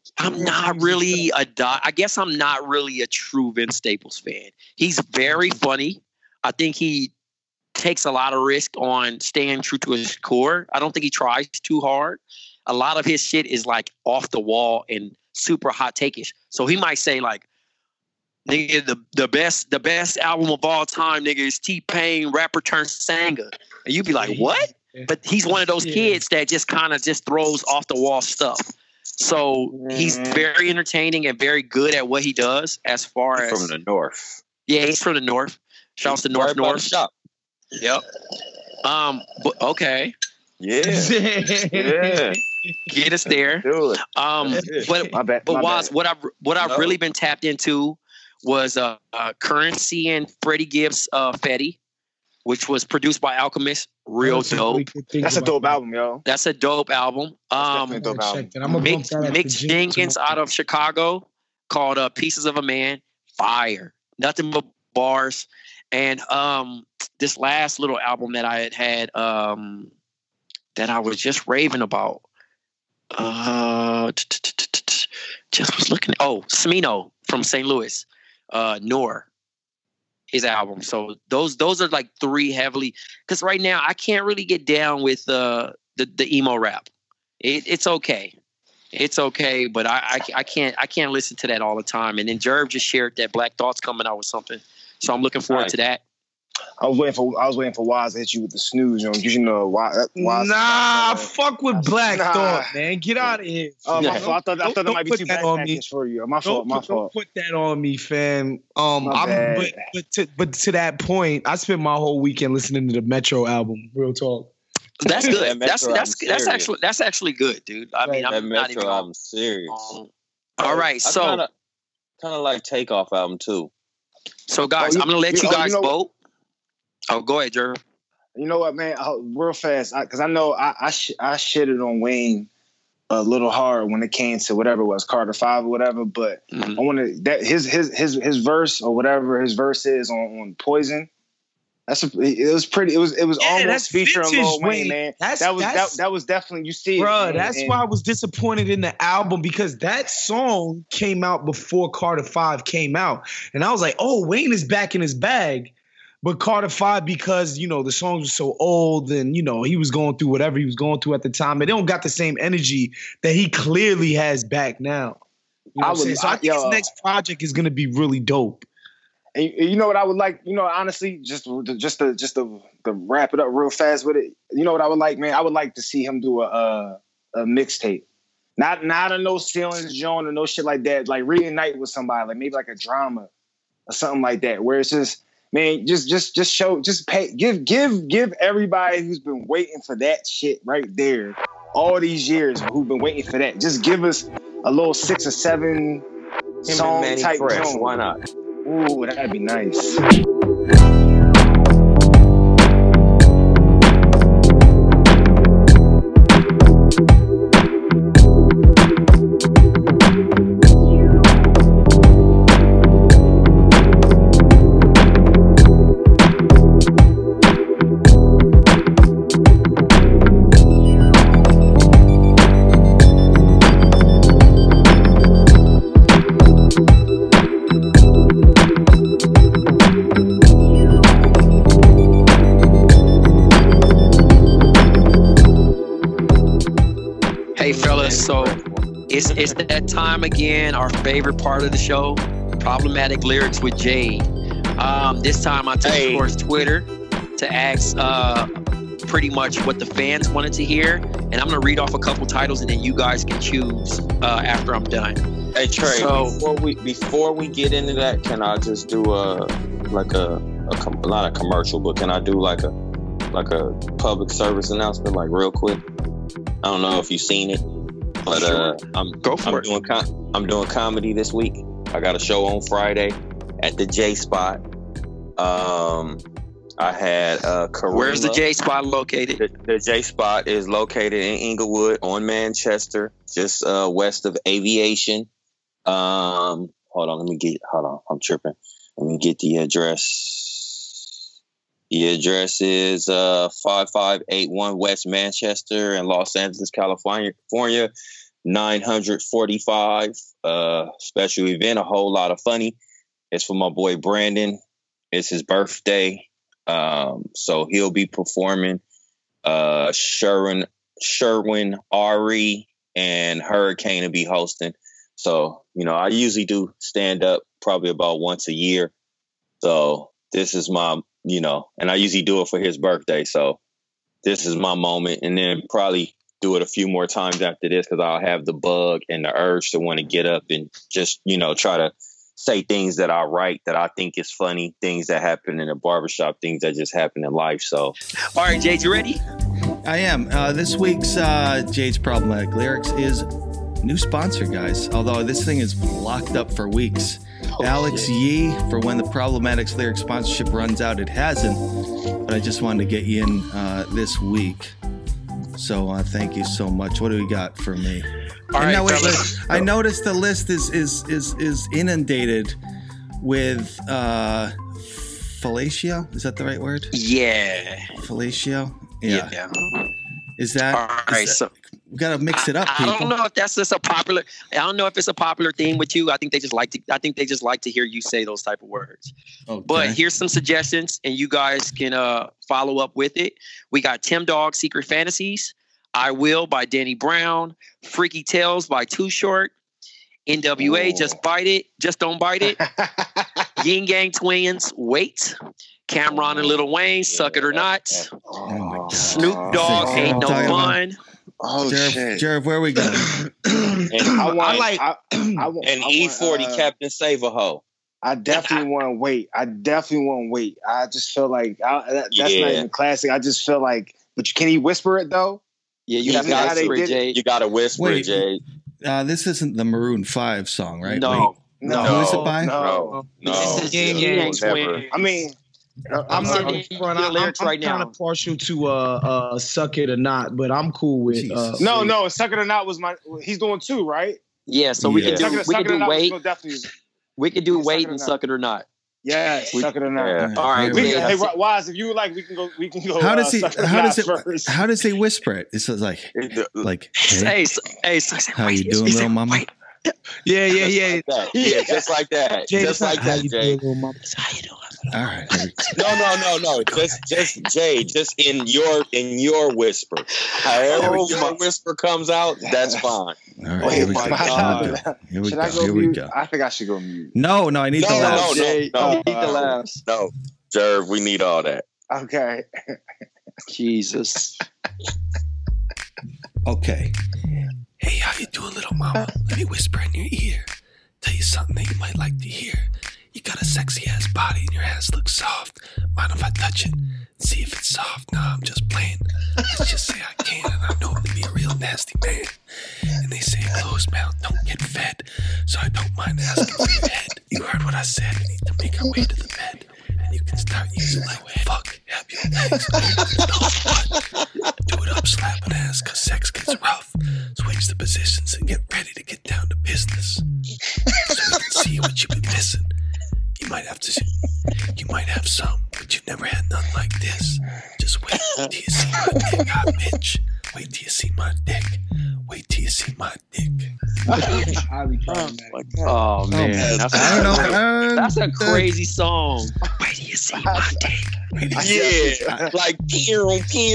I guess I'm not really a true Vince Staples fan. He's very funny. I think he takes a lot of risk on staying true to his core. I don't think he tries too hard. A lot of his shit is like off the wall and super hot take-ish. So he might say like, nigga, the best album of all time, nigga, is T-Pain, rapper turned singer. And you'd be like, what? But he's one of those kids that just kind of just throws off the wall stuff. So he's very entertaining and very good at what he does as far as... From the North. Yeah, he's from the North. Shouts to North. Shop. Yep. But, okay. Yeah. Get us there. But Waz, what I've really been tapped into was Currency and Freddie Gibbs' Fetty, which was produced by Alchemist. Real dope. That's a dope album, yo. That's a dope album. Mick Jenkins out of Chicago called Pieces of a Man. Fire. Nothing but bars. And this last little album that I had that I was just raving about. Just was looking at Smino from St. Louis. Noor, his album. So those are like three heavily, because right now I can't really get down with the emo rap. It's okay, but I can't listen to that all the time. And then Jerv just shared that Black Thought's coming out with something, so I'm looking forward to that. I was waiting for Waz to hit you with the snooze, because you know Waz. Fuck with Black Thought, man. Get out of here. My fault. I thought that might be too bad for you. My fault. Don't put that on me, fam. But to that point, I spent my whole weekend listening to the Metro album. Real talk. That's good. that's actually good, dude. I mean, I'm not even. I'm serious. All right, so kind of like Takeoff album too. So guys, I'm gonna let you guys vote. Oh, go ahead, Jerv. You know what, man? Real fast, because I know I shitted on Wayne a little hard when it came to whatever it was, Carter 5 or whatever. But I wanted that his verse or whatever his verse is on Poison. It was almost featuring Lil Wayne, man. That was definitely, you see, bro. That's why I was disappointed in the album, because that song came out before Carter 5 came out, and I was like, oh, Wayne is back in his bag. But Carter 5, because, you know, the songs were so old and, you know, he was going through whatever he was going through at the time. They don't got the same energy that he clearly has back now. You know so I think his next project is going to be really dope. And you know what I would like, you know, honestly, just to wrap it up real fast with it. You know what I would like, man? I would like to see him do a mixtape. Not a No Ceilings joint or no shit like that. Like reunite with somebody, like maybe like a drama or something like that, where it's just, man, give everybody who's been waiting for that shit right there, all these years who've been waiting for that, just give us a little 6 or 7 song type joint. Why not? Ooh, that'd be nice. It's that time again, our favorite part of the show, Problematic Lyrics with Jay. This time I took towards Twitter to ask pretty much what the fans wanted to hear, and I'm going to read off a couple titles, and then you guys can choose after I'm done. Hey Trey, before we get into that, can I just do not a commercial, but can I do like a public service announcement, like real quick? I don't know if you've seen it. But I'm doing comedy this week. I got a show on Friday at the J Spot. I had Karima. Where's the J Spot located? The J Spot is located in Inglewood on Manchester, just west of Aviation. Hold on, I'm tripping. Let me get the address. The address is 5581 West Manchester in Los Angeles, California, 945. Special event, a whole lot of funny. It's for my boy Brandon. It's his birthday. So he'll be performing. Sherwin, Ari, and Hurricane will be hosting. So, I usually do stand up probably about once a year. So this is my, and I usually do it for his birthday. So this is my moment. And then probably do it a few more times after this because I'll have the bug and the urge to want to get up and just, try to say things that I write that I think is funny, things that happen in a barbershop, things that just happen in life. So, all right, Jade, you ready? I am. This week's Jade's Problematic Lyrics is new sponsor, guys. Although this thing is locked up for weeks. Alex Yee, for when the Problematics Lyrics sponsorship runs out. It hasn't, but I just wanted to get you in this week. So thank you so much. What do we got for me? All right, I noticed the list is inundated with fellatio. Is that the right word? Yeah. Fellatio? Yeah. Is that all right? So we gotta mix it up, people. I don't know if that's just a popular. I don't know if it's a popular theme with you. I think they just like to hear you say those type of words. Okay. But here's some suggestions, and you guys can follow up with it. We got Tim Dog Secret Fantasies, I Will by Danny Brown, Freaky Tales by Too Short, NWA Just Bite It, Just Don't Bite It, Yin Yang Twins Wait, Cameron and Lil Wayne Suck It or Not, Snoop Dogg Ain't No Fun. Oh, shit. Jared, where are we going? And E40 Captain Save a Hoe. I definitely want to wait. I just feel like that's not even classic. I just feel like, but can he whisper it though? Yeah, you have to whisper it, Jade. You got to whisper it, Jade. This isn't the Maroon 5 song, right? No. Who is it by? No. This is Yin Yang Twins. I mean, I'm kind of partial to Suck It or Not, but I'm cool with no, Suck It or Not was he's doing 2, right? Yeah, so we can do Wait. We can do Wait and Suck It or Not. Yeah, Suck It or Not. Yeah. All right. Hey, Wise, if you would like, we can go. How does he whisper it? It's like, hey, how you doing, little mama? Yeah. Yeah, just like that. Just like that, Jay. How you doing? All right. No. Just Jay. Just in your whisper. However your whisper comes out, that's fine. All right. Here we go. I think I should go mute. No. I need the laughs. No. I need the laughs. No, Jerv, we need all that. Okay. Jesus. Okay. Hey, how you doing, little mama? Let me whisper in your ear. Tell you something that you might like to hear. You got a sexy ass body and your ass looks soft. Mind if I touch it? See if it's soft? Nah, I'm just playing. Let's just say I can, and I know to be a real nasty man. And they say closed mouth don't get fed, so I don't mind asking for your head. You heard what I said. We need to make our way to the bed. And you can start using like fuck, have your legs open, do it up, slap an ass, cause sex gets rough. Switch the positions and get ready to get down to business. So we can see what you've been missing. You might have some, but you've never had none like this. Just wait till you see my dick, hot bitch. Wait till you see my dick. Wait till you see my dick. Oh man, that's a crazy song. Wait till you see my dick. Yeah, like pew.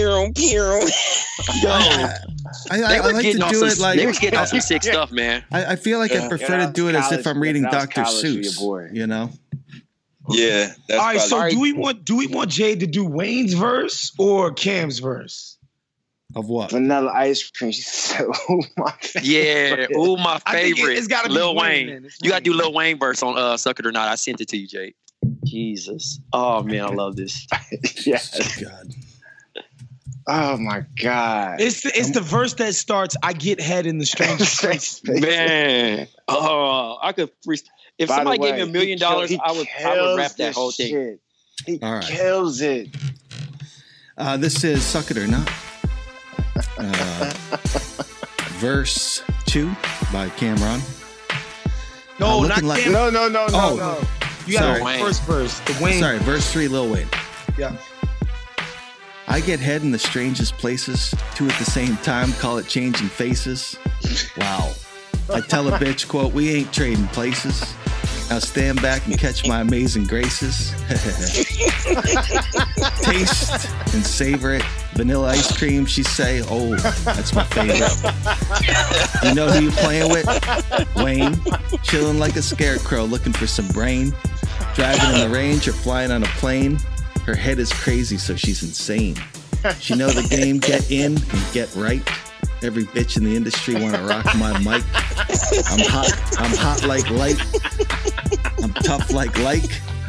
I like to do it like they were getting on some sick stuff, man. I feel like I prefer to do it as if I'm reading Dr. Seuss. You know. Yeah. That's all right. So do we want Jade to do Wayne's verse or Cam's verse? Of what? Vanilla ice cream. She said, "Ooh, my favorite." Yeah, ooh, my favorite. It's got to be Lil Wayne. You got to do Lil Wayne verse on Suck It or Not. I sent it to you, Jade. Jesus. Oh man, I love this. Yes. God. Oh my God. It's the verse that starts, "I get head in the strangest place." Man. Oh, I could freestyle. If somebody gave me $1 million, I would rap that whole thing. He kills it. This is Suck It or Not. Verse 2 by Cameron. No, not like, Cameron. No. You got the first verse. The Wayne. Sorry, verse 3, Lil Wayne. Yeah. I get head in the strangest places, two at the same time, call it changing faces. Wow. I tell a bitch, quote, we ain't trading places. Now stand back and catch my amazing graces. Taste and savor it. Vanilla ice cream, she say, oh, that's my favorite. You know who you playing with? Wayne. Chilling like a scarecrow, looking for some brain. Driving in the range or flying on a plane. Her head is crazy, so she's insane. She know the game, get in and get right. Every bitch in the industry wanna rock my mic. I'm hot like light. I'm tough like Ike.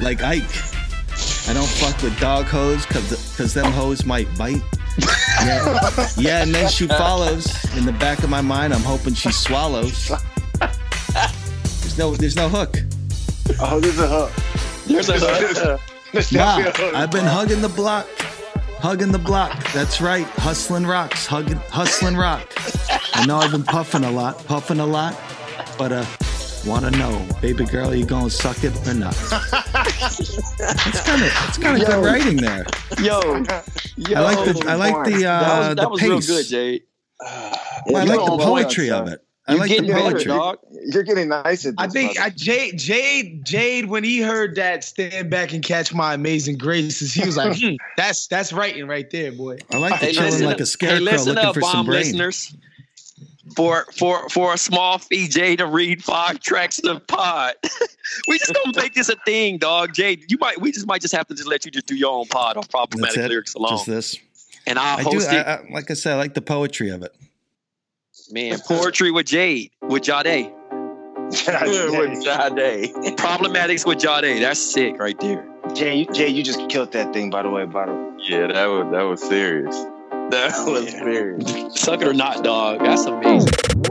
I don't fuck with dog hoes, cause them hoes might bite. Yeah, and then she follows. In the back of my mind, I'm hoping she swallows. There's no hook. Oh, there's a hook. There's a hook. Ma, I've been hugging the block. That's right. Hustling rocks. Hustling rock. I know I've been puffing a lot. But wanna know, baby girl, you gonna suck it or not? It's kind of good writing there. Yo, I like the that was pace. real good, Jade. I like the poetry of it. I like the poetry. Dog. You're getting nice at this. I think Jade, when he heard that stand back and catch my amazing graces, he was like, that's writing right there, boy. I like the chilling like a scarecrow looking for some brain. Listeners. For a small fee, Jay to read 5 tracks of the pod. We just gonna make this a thing, dog. Jay, we might just have to just let you just do your own pod on Problematic Lyrics alone. Just this. And I'll host it. Like I said, I like the poetry of it. Man, poetry with Jade, with Jade. With Jade. Problematics with Jade. That's sick right there. Jay, you just killed that thing, by the way. Yeah, that was serious. That was serious. Suck it or not, dog. That's amazing.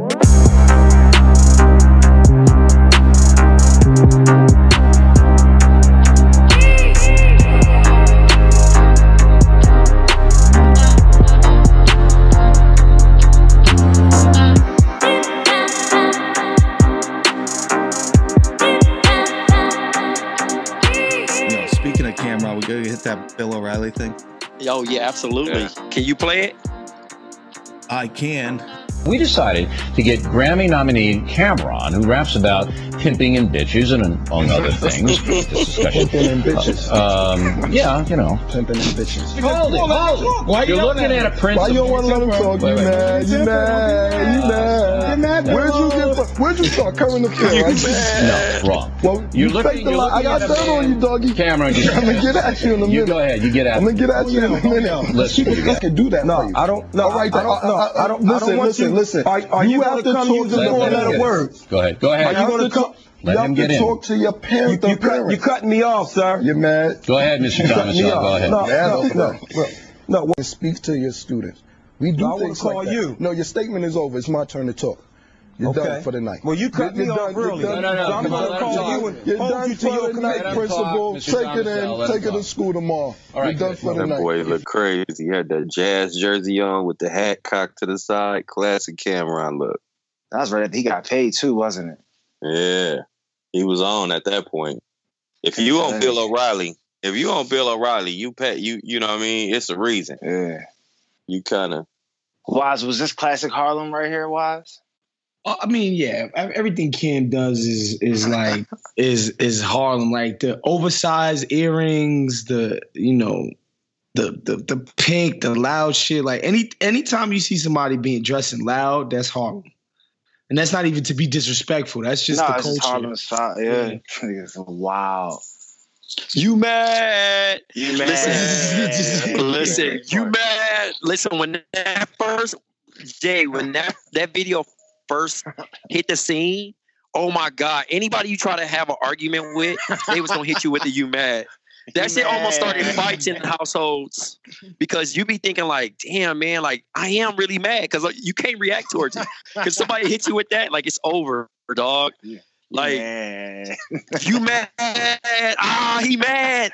Speaking of camera, we go hit that Bill O'Reilly thing. Oh, yeah, absolutely. Yeah. Can you play it? I can. We decided to get Grammy nominee Cameron, who raps about pimping and bitches and among other things. Pimping and bitches. Yeah, you know. Pimping and bitches. Hold it. Why you're looking at a principle. Why you don't want to let him talk? You mad. Where'd you start? Current affair. No, wrong. Well, you faked a lot. I got dirt on you, doggy. Cameron, I'm going to get at you in a minute. You go ahead. You get at I'm going to get at you in a minute. Listen. I can do that. No, I don't. No, I don't. Listen. Are you have to talk to more than a word? Go ahead. Are you going to come? Let him get in. Talk to your parents. You cutting me off, sir. You're mad. Go ahead, Mr. Thomas. Go ahead. No. Speak to your students. We do things like that. No, your statement is over. It's my turn to talk. You're done for the night. Well, you cut me off early. No. So I'm going to call you and hold you to your night, principal. Take it to school tomorrow. You're done for the night. That boy look crazy. He had that Jazz jersey on with the hat cocked to the side. Classic Cameron look. That's right. He got paid too, wasn't it? Yeah. He was on at that point. If you on Bill O'Reilly, you pay, you know what I mean? It's a reason. Yeah. You kind of. Wise, was this classic Harlem right here, Wise? I mean, yeah, everything Cam does is like is Harlem, like the oversized earrings, the pink, the loud shit. Like anytime you see somebody being dressing loud, that's Harlem, and that's not even to be disrespectful. That's just the culture. It's Harlem style. Yeah. Wow. You mad? Listen. You mad? Listen. When that video first hit the scene, oh my God, anybody you try to have an argument with, they was gonna hit you with the you mad. That shit almost started fights in households because you be thinking like, damn man, like I am really mad because you can't react towards it because somebody hits you with that, like it's over, dog. Like you mad? He mad.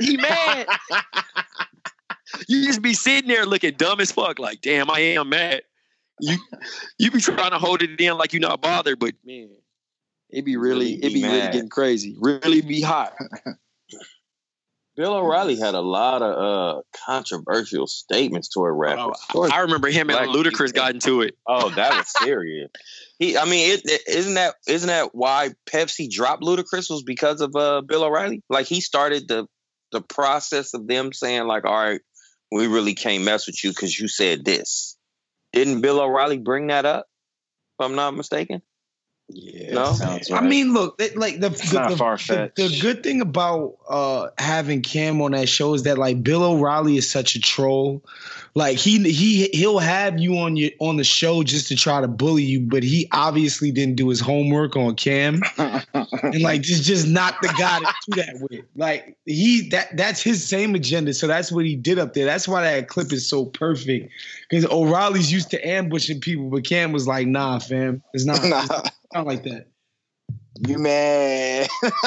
You just be sitting there looking dumb as fuck, like damn, I am mad. You be trying to hold it in like you're not bothered, but man, It be really getting crazy. Really be hot. Bill O'Reilly had a lot of controversial statements toward rappers. I remember him and Ludacris got into it. Oh, that was serious. Isn't that why Pepsi dropped Ludacris was because of Bill O'Reilly? Like he started the process of them saying like, all right, we really can't mess with you because you said this. Didn't Bill O'Reilly bring that up? If I'm not mistaken. Yeah, no. Sounds right. I mean, look, the good thing about having Cam on that show is that like Bill O'Reilly is such a troll. Like he'll have you on the show just to try to bully you, but he obviously didn't do his homework on Cam, and like just not the guy to do that with. Like that's his same agenda, so that's what he did up there. That's why that clip is so perfect because O'Reilly's used to ambushing people, but Cam was like, "Nah, fam, it's not." Not like that. You mad?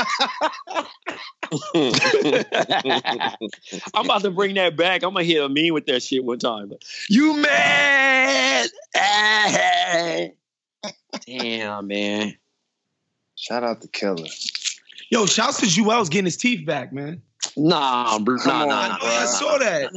I'm about to bring that back. I'm gonna hit a meme with that shit one time. You mad? Damn, man. Shout out to Killer. Yo, shouts to Joel's getting his teeth back, man. Nah, bro. Nah. I saw that.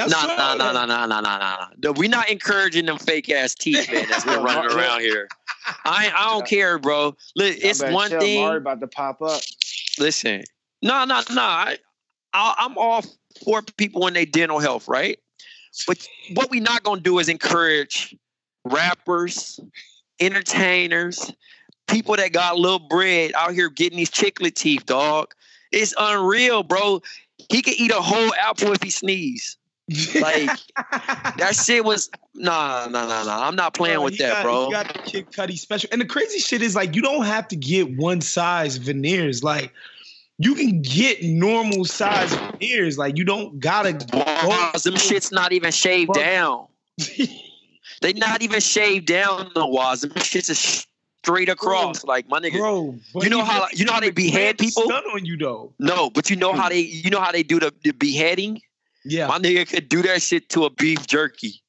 No, we're not encouraging them fake ass teeth, man. That's been running around here. I don't care, bro. It's one thing. Mari about to pop up. Listen, no. I'm all for people in their dental health, right? But what we not gonna do is encourage rappers, entertainers, people that got a little bread out here getting these chiclet teeth, dog. It's unreal, bro. He could eat a whole apple if he sneezed. Like that shit was nah. I'm not playing with that, bro. You got the Kid Cudi special, and the crazy shit is like you don't have to get one size veneers. Like you can get normal size veneers. Like you don't gotta. Them shit's not even shaved down. They not even shaved down the walls. Them shit's is straight across. Like my nigga, bro. You know how they behead people? Stun on you though. No, but you know how they do the beheading. Yeah, my nigga could do that shit to a beef jerky.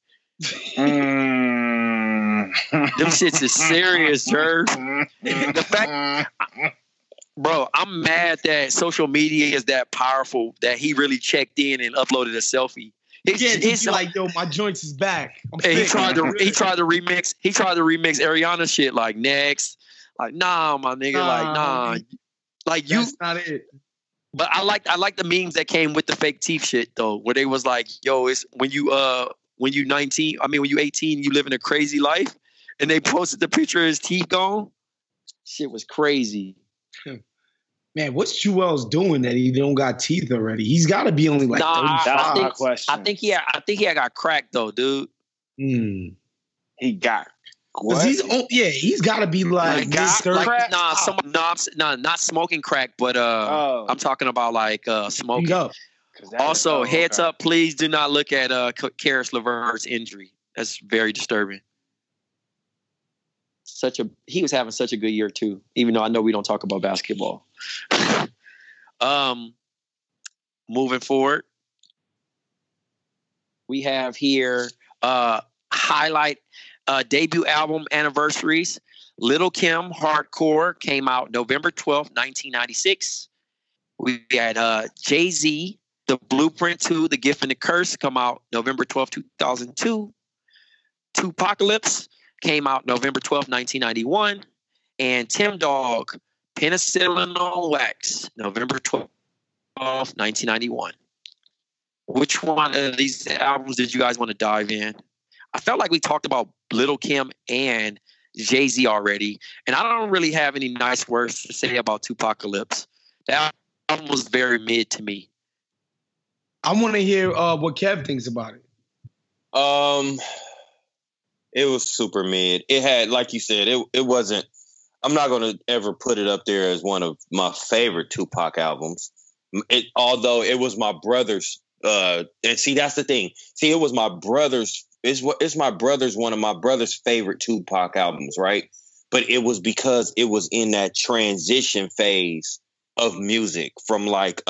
Them shits is serious, Jerv. The fact, bro, I'm mad that social media is that powerful that he really checked in and uploaded a selfie. He's like, yo, my joints is back. He tried to remix Ariana shit like next. Like, nah, my nigga, nah. Like you, that's not it. But I like the memes that came with the fake teeth shit though, where they was like, yo, it's when you 19, when you 18, you living a crazy life, and they posted the picture of his teeth gone. Shit was crazy. Man, what's Joel's doing that he don't got teeth already? He's got to be only like 35. I think he got cracked though, dude. He got. What? He's got to be like not smoking crack, but I'm talking about like smoking. Also, heads up, please do not look at Karis LeVert's injury. That's very disturbing. He was having such a good year too, even though I know we don't talk about basketball. Moving forward, we have here highlight debut album anniversaries. Little Kim Hardcore came out November 12th, 1996. We had Jay-Z, The Blueprint 2, The Gift and the Curse come out November 12th, 2002. Tupacalypse came out November 12th, 1991. And Tim Dog, Penicillin on Wax, November 12th, 1991. Which one of these albums did you guys want to dive in? I felt like we talked about Little Kim and Jay-Z already, and I don't really have any nice words to say about Tupacalypse. That album was very mid to me. I want to hear what Kev thinks about it. It was super mid. It had, like you said, it wasn't. I'm not going to ever put it up there as one of my favorite Tupac albums. Although it was my brother's. And see, that's the thing. See, it was my brother's. It's my brother's, one of my brother's favorite Tupac albums, right? But it was because it was in that transition phase of music from like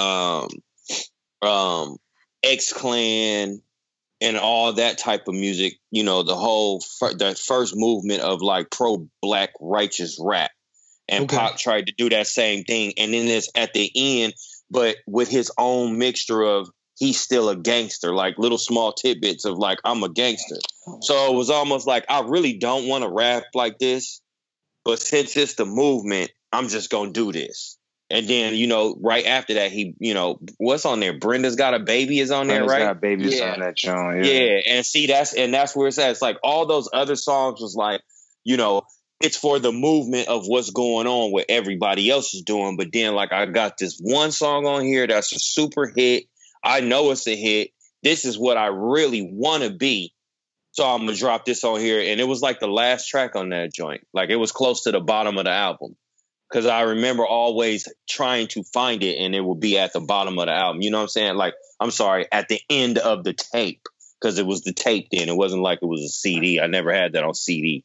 X-Clan and all that type of music, you know, the whole that first movement of like pro-black righteous rap. And Pop tried to do that same thing. And then it's at the end, but with his own mixture of he's still a gangster, like little small tidbits of like, I'm a gangster. So it was almost like, I really don't want to rap like this, but since it's the movement, I'm just going to do this. And then, you know, right after that, he, you know, what's on there? Brenda's Got a Baby is on there, right? Brenda's Got a Baby is on that joint. Yeah. And see, that's where it's at. It's like all those other songs was like, you know, it's for the movement of what's going on, what everybody else is doing. But then, like, I got this one song on here that's a super hit. I know it's a hit. This is what I really want to be. So I'm going to drop this on here. And it was like the last track on that joint. Like, it was close to the bottom of the album. Because I remember always trying to find it, and it would be at the bottom of the album. You know what I'm saying? Like, I'm sorry, at the end of the tape. Because it was the tape then. It wasn't like it was a CD. I never had that on CD.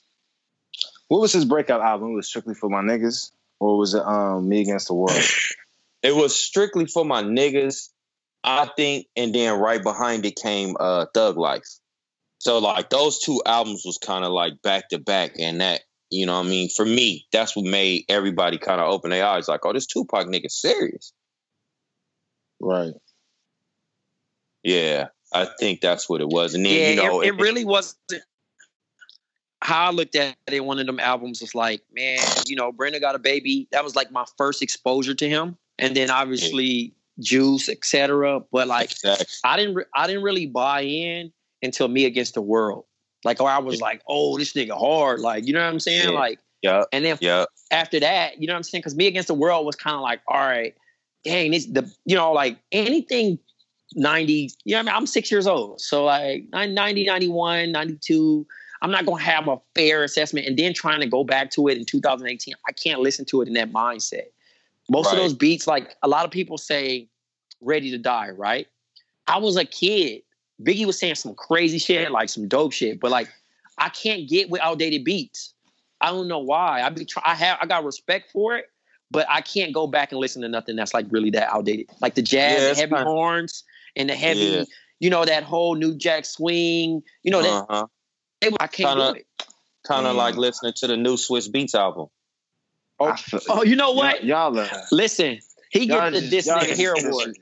What was his breakout album? It was Strictly for My Niggas? Or was it Me Against the World? It was Strictly for My Niggas, I think. And then right behind it came Thug Life. So, like, those two albums was kind of like back to back. And that, you know what I mean? For me, that's what made everybody kind of open their eyes. Like, oh, this Tupac nigga serious. Right. Yeah, I think that's what it was. And then, Yeah, you know, it really wasn't. How I looked at it, one of them albums was like, man, you know, Brenda Got a Baby. That was like my first exposure to him. And then obviously Juice, etc. But like, I didn't really buy in until Me Against the World. Like, I was like, oh, this nigga hard. Like, you know what I'm saying? Yeah. Like, and then after that, you know what I'm saying? Because Me Against the World was kind of like, all right, dang, you know, like anything 90, you know what I mean? I'm 6 years old. So like 90, 91, 92, I'm not going to have a fair assessment. And then trying to go back to it in 2018, I can't listen to it in that mindset. Most of those beats, like a lot of people say Ready to Die, right? I was a kid. Biggie was saying some crazy shit, like some dope shit, but like I can't get with outdated beats. I don't know why. I got respect for it, but I can't go back and listen to nothing that's like really that outdated. Like the jazz, the heavy horns, and the heavy, you know, that whole New Jack Swing. You know that I can't do it. Kind of like listening to the new Swiss Beats album. Oh, you know what? Y'all listen. He gets the This Nigga Here award.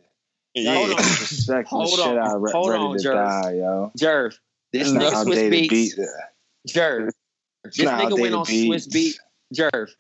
Hold on, Jerv. This nigga Swiss Beats. Jerv. This nigga went on Swiss Beats. Jerv.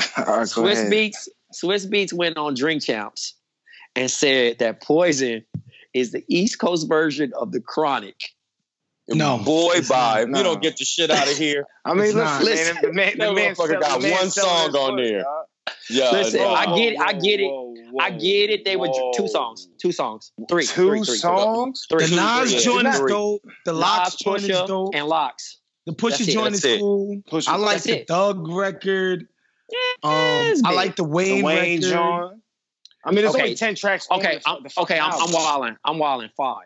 Swiss Beats went on Drink Champs and said that Poison is the East Coast version of the Chronic. No, boy, bye. You don't get the shit out of here. I mean, listen, the man got one song on there. Yeah, listen, I get it. They were two songs. Three songs. The Nas joint is dope. The Locks joint is dope. And Locks. The Pusha joint is cool. I like the Thug record. I like the Wayne record. Joint. I mean, there's only 10 tracks. I'm wilding 5.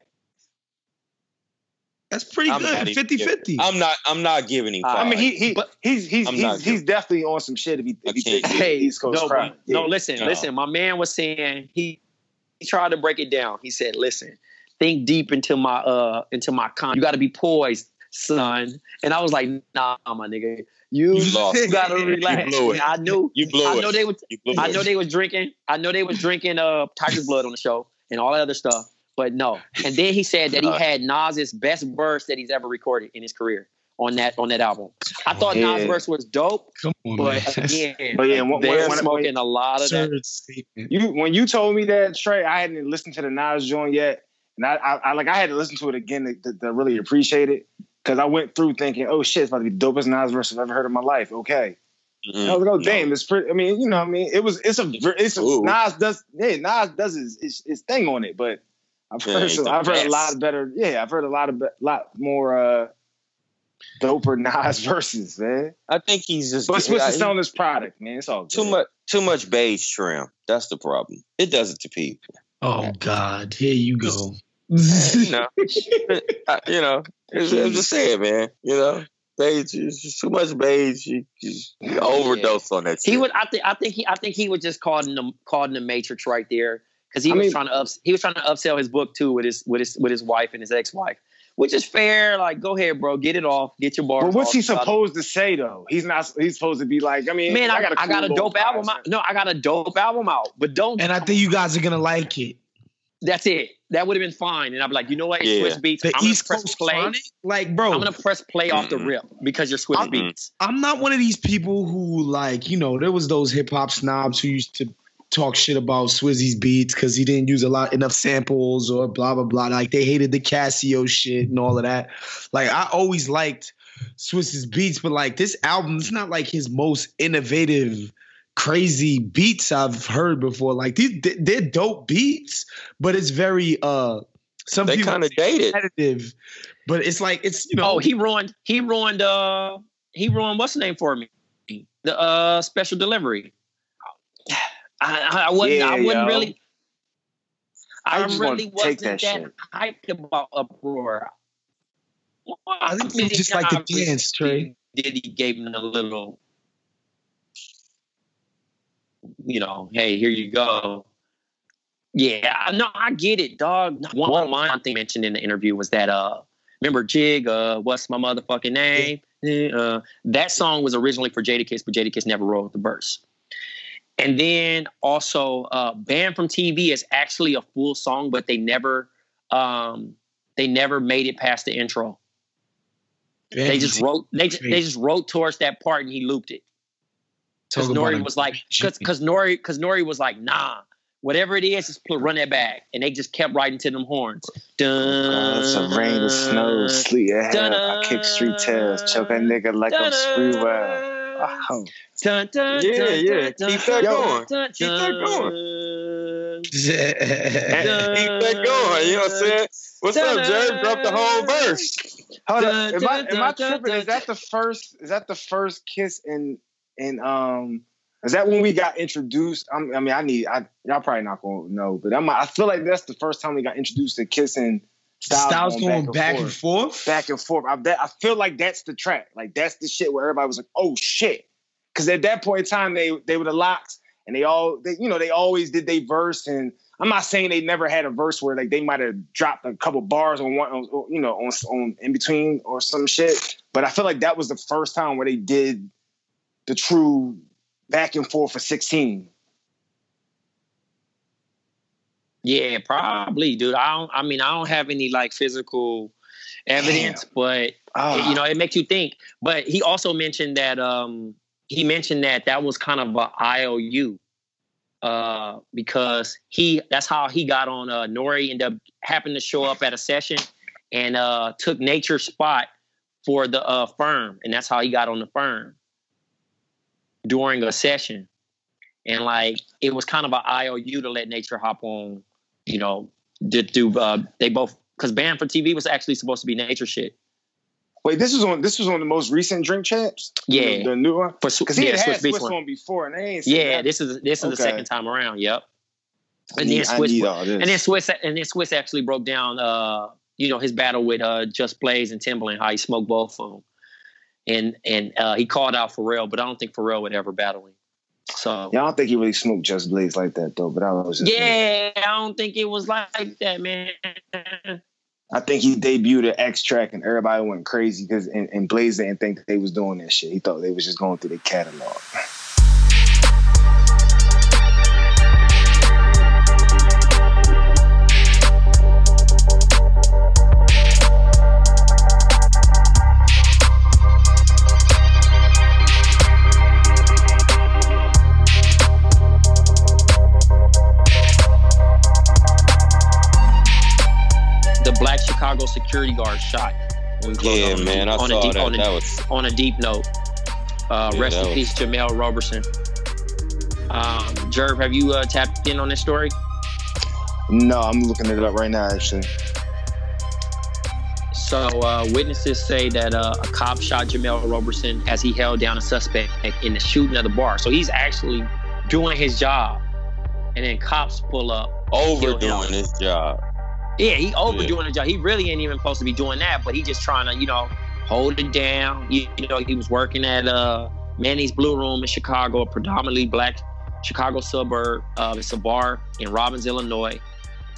That's pretty good. 50-50. I'm not giving him 5. I mean, he's definitely on some shit if he takes East Coast crowd. No, listen. My man was saying he tried to break it down. He said, "Listen, think deep into my con. You got to be poised, son." And I was like, "Nah, my nigga, you got to relax." You blew it. I knew you blew it. I know they was drinking. Tiger's Blood on the show and all that other stuff. But no. And then he said that he had Nas's best verse that he's ever recorded in his career on that album. I thought Nas' verse was dope. Come on, but again, they're smoking a lot of that. When you told me that, Trey, I hadn't listened to the Nas joint yet, and I had to listen to it again to really appreciate it, because I went through thinking, oh shit, it's about to be the dopest Nas verse I've ever heard in my life. Okay. Mm-hmm. I was like, oh damn, it's pretty. I mean, you know what I mean? Nas does his thing on it, but I've heard a lot more doper Nas verses, man. I think he's just. But Swiss is selling his product, man. It's all good. Too much beige trim. That's the problem. It does it to people. Oh God, here you go. I'm just saying, man. You know, beige is too much beige. You overdose on that shit. I think he was just caught in the matrix right there. Because he was trying to upsell his book too with his wife and his ex-wife. which is fair. Like, go ahead, bro, get it off, get your bars. But what's off. he supposed to say though? He's supposed to be like, I mean, man, I got got a dope album out. No, I got a dope album out, but don't. And I think you guys are gonna like it. That's it. That would have been fine. And I'd be like, you know what? It's Swiss Beats. The I'm East gonna press Coast play. Sonic? Like, bro, I'm gonna press play off the rip because you're Swiss Beats. I'm not one of these people who, like, you know, there was those hip hop snobs who used to talk shit about Swizzy's beats because he didn't use enough samples or blah blah blah. Like, they hated the Casio shit and all of that. Like, I always liked Swizzy's beats, but like this album, it's not like his most innovative, crazy beats I've heard before. Like, they're dope beats, but it's very some they people kind of dated. Repetitive, but it's like, it's, you know. Oh, he ruined what's the name for me? The Special Delivery. I wouldn't really. I really wasn't that hyped about Uproar. I think it's just like the dance, Trey. Diddy gave him a little, you know, hey, here you go. Yeah, no, I get it, dog. One thing mentioned in the interview was that, remember Jig, what's my motherfucking name? That song was originally for Jadakiss, but Jadakiss never wrote the verse. And then also, Banned from TV is actually a full song, but they never made it past the intro. They just wrote towards that part and he looped it. Because Nori was like, because Nori was like, nah, whatever it is, just run that back. And they just kept writing to them horns. Dun, some rain or snow, sleet or hell. I kick street tails, choke a nigga like I'm Sprewell. Oh. Yeah. Keep that going. Keep that going. Keep that going. You know what I'm saying? What's up, Jerry? Drop the whole verse. Hold up. Am I tripping? Is that the first Kiss in is that when we got introduced? Y'all probably not gonna know, but I feel like that's the first time we got introduced to Kiss and Styles going back and forth. Back and forth. I feel like that's the track. Like, that's the shit where everybody was like, oh shit. Because at that point in time, they were the Locks, and they always did their verse. And I'm not saying they never had a verse where like they might have dropped a couple bars on one, on in between or some shit. But I feel like that was the first time where they did the true back and forth for 16. Yeah, probably, dude. I don't have any like physical evidence, but it makes you think. But he also mentioned that that was kind of an IOU because that's how he got on. Nori happened to show up at a session and took Nature's spot for the Firm, and that's how he got on the Firm during a session. And like it was kind of an IOU to let Nature hop on. You know, they both, because Banned from TV was actually supposed to be Nature shit. Wait, this was on the most recent Drink Champs? Yeah, the new one. Because he had Swiss one before, and they ain't. Yeah, this is the second time around. Yep. And then Swiss actually broke down, his battle with Just Blaze and Timbaland, how he smoked both of them, and he called out Pharrell, but I don't think Pharrell would ever battle him. So yeah, I don't think he really smoked Just Blaze like that though. But I was just I don't think it was like that, man. I think he debuted an X track and everybody went crazy because and Blaze didn't think that they was doing that shit. He thought they was just going through their catalog. Black Chicago security guard shot. Yeah, man, I saw that. On a deep note. Rest in peace, Jamel Roberson. Jerv, have you tapped in on this story? No, I'm looking it up right now, actually. So witnesses say that a cop shot Jamel Roberson as he held down a suspect in the shooting of the bar. So he's actually doing his job. And then cops pull up. Overdoing his job. Yeah, he overdoing the job. He really ain't even supposed to be doing that, but he just trying to, hold it down. He was working at Manny's Blue Room in Chicago, a predominantly black Chicago suburb. It's a bar in Robbins, Illinois.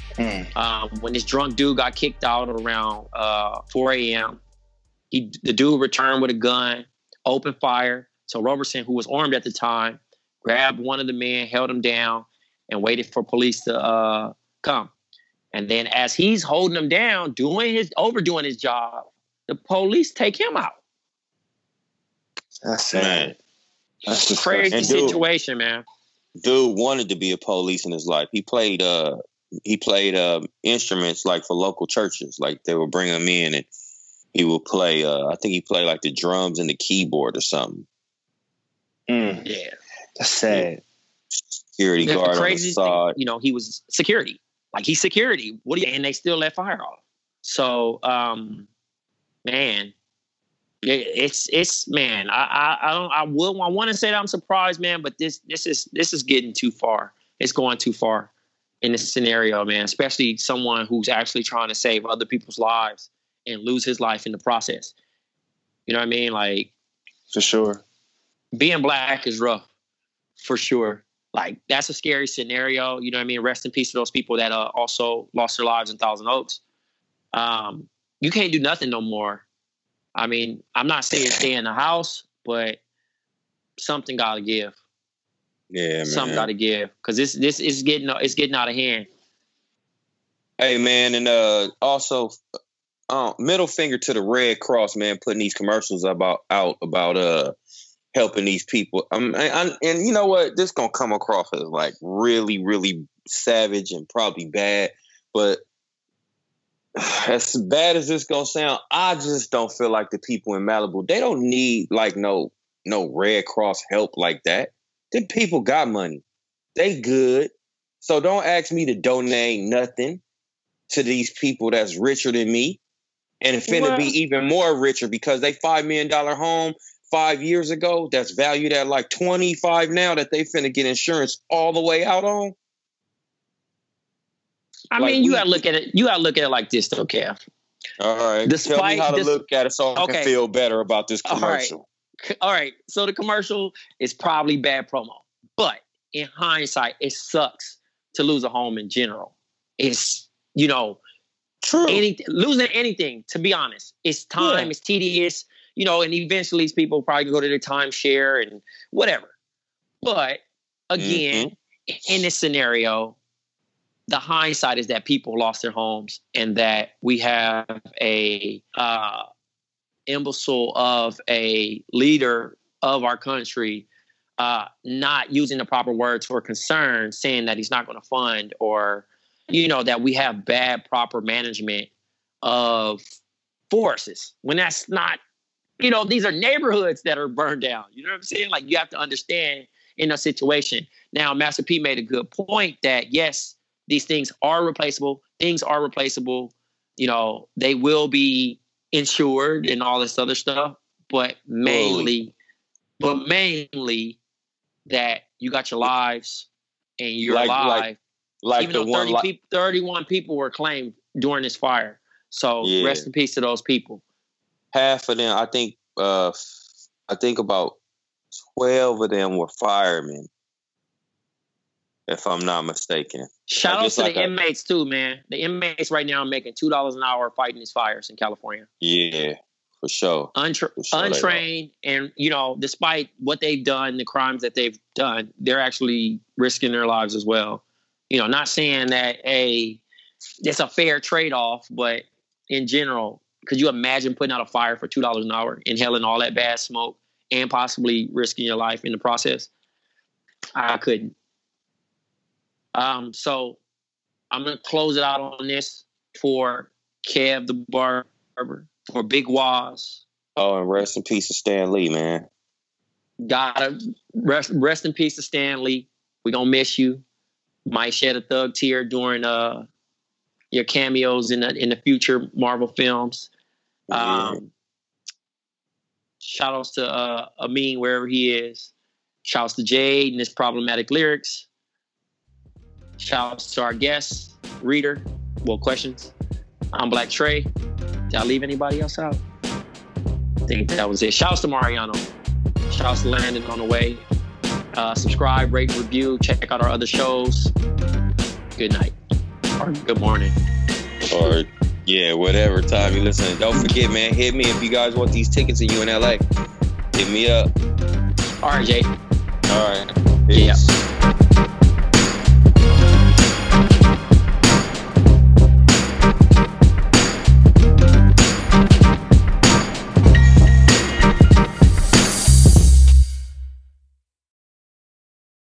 When this drunk dude got kicked out around 4 a.m., the dude returned with a gun, opened fire. So Roberson, who was armed at the time, grabbed one of the men, held him down, and waited for police to come. And then as he's holding him down, overdoing his job, the police take him out. That's sad. That's a crazy situation, man. Dude wanted to be a police in his life. He played instruments like for local churches. Like they would bring him in and he would play. I think he played like the drums and the keyboard or something. Yeah, that's sad. Security guard on the side. You know, he was security. Like he's security. And they still let fire off. So, man, it's man. I want to say that I'm surprised, man, but this is getting too far. It's going too far in this scenario, man. Especially someone who's actually trying to save other people's lives and lose his life in the process. You know what I mean? Like, for sure. Being black is rough, for sure. Like, that's a scary scenario. You know what I mean? Rest in peace to those people that also lost their lives in Thousand Oaks. You can't do nothing no more. I mean, I'm not saying stay in the house, but something got to give. Yeah, man. Something got to give, because this is getting out of hand. Hey, man, and also, middle finger to the Red Cross, man, putting these commercials out about helping these people. And you know what? This gonna come across as like really, really savage and probably bad. But as bad as this gonna sound, I just don't feel like the people in Malibu, they don't need like no Red Cross help like that. The people got money. They good. So don't ask me to donate nothing to these people that's richer than me and finna be even more richer because they $5 million home 5 years ago that's valued at like 25 now that they finna get insurance all the way out on. I mean, you gotta look at it. You gotta look at it like this, though, Kev. All right. Tell me how to look at it so I can feel better about this commercial. All right. So the commercial is probably bad promo, but in hindsight, it sucks to lose a home in general. It's, you know, true. Losing anything, to be honest, it's time, it's tedious, you know, and eventually these people probably go to their timeshare and whatever. But again, in this scenario, the hindsight is that people lost their homes and that we have a imbecile of a leader of our country not using the proper words for concern, saying that he's not going to fund, or, you know, that we have bad proper management of forests when that's not, you know, these are neighborhoods that are burned down. You know what I'm saying? Like, you have to understand in a situation. Now, Master P made a good point that, yes, these things are replaceable. Things are replaceable. You know, they will be insured and all this other stuff, but mainly that you got your lives and you're alive. Like even though 31 people were claimed during this fire. So rest in peace to those people. Half of them, I think about 12 of them were firemen, if I'm not mistaken. Shout out to the inmates too, man. The inmates right now are making $2 an hour fighting these fires in California. Yeah, for sure. Untrained, and, you know, despite what they've done, the crimes that they've done, they're actually risking their lives as well. You know, not saying that it's a fair trade-off, but in general, could you imagine putting out a fire for $2 an hour, inhaling all that bad smoke, and possibly risking your life in the process? I couldn't. So I'm going to close it out on this for Kev the Barber, for Big Waz. Oh, and rest in peace to Stan Lee, man. Gotta rest in peace to Stan Lee. We're going to miss you. Might shed a thug tear during your cameos in the future Marvel films. Shout outs to Amin wherever he is. Shout outs to Jade and his problematic lyrics. Shout outs to our guest, Reader. Well, questions. I'm Black Trey. Did I leave anybody else out? I think that was it. Shout outs to Mariano. Shout outs to Landon on the way. Subscribe, rate, review. Check out our other shows. Good night. Or good morning. Or, yeah, whatever time you listen. Don't forget, man, hit me if you guys want these tickets and you in LA. Hit me up. All right, Jay. All right. Peace. Yeah.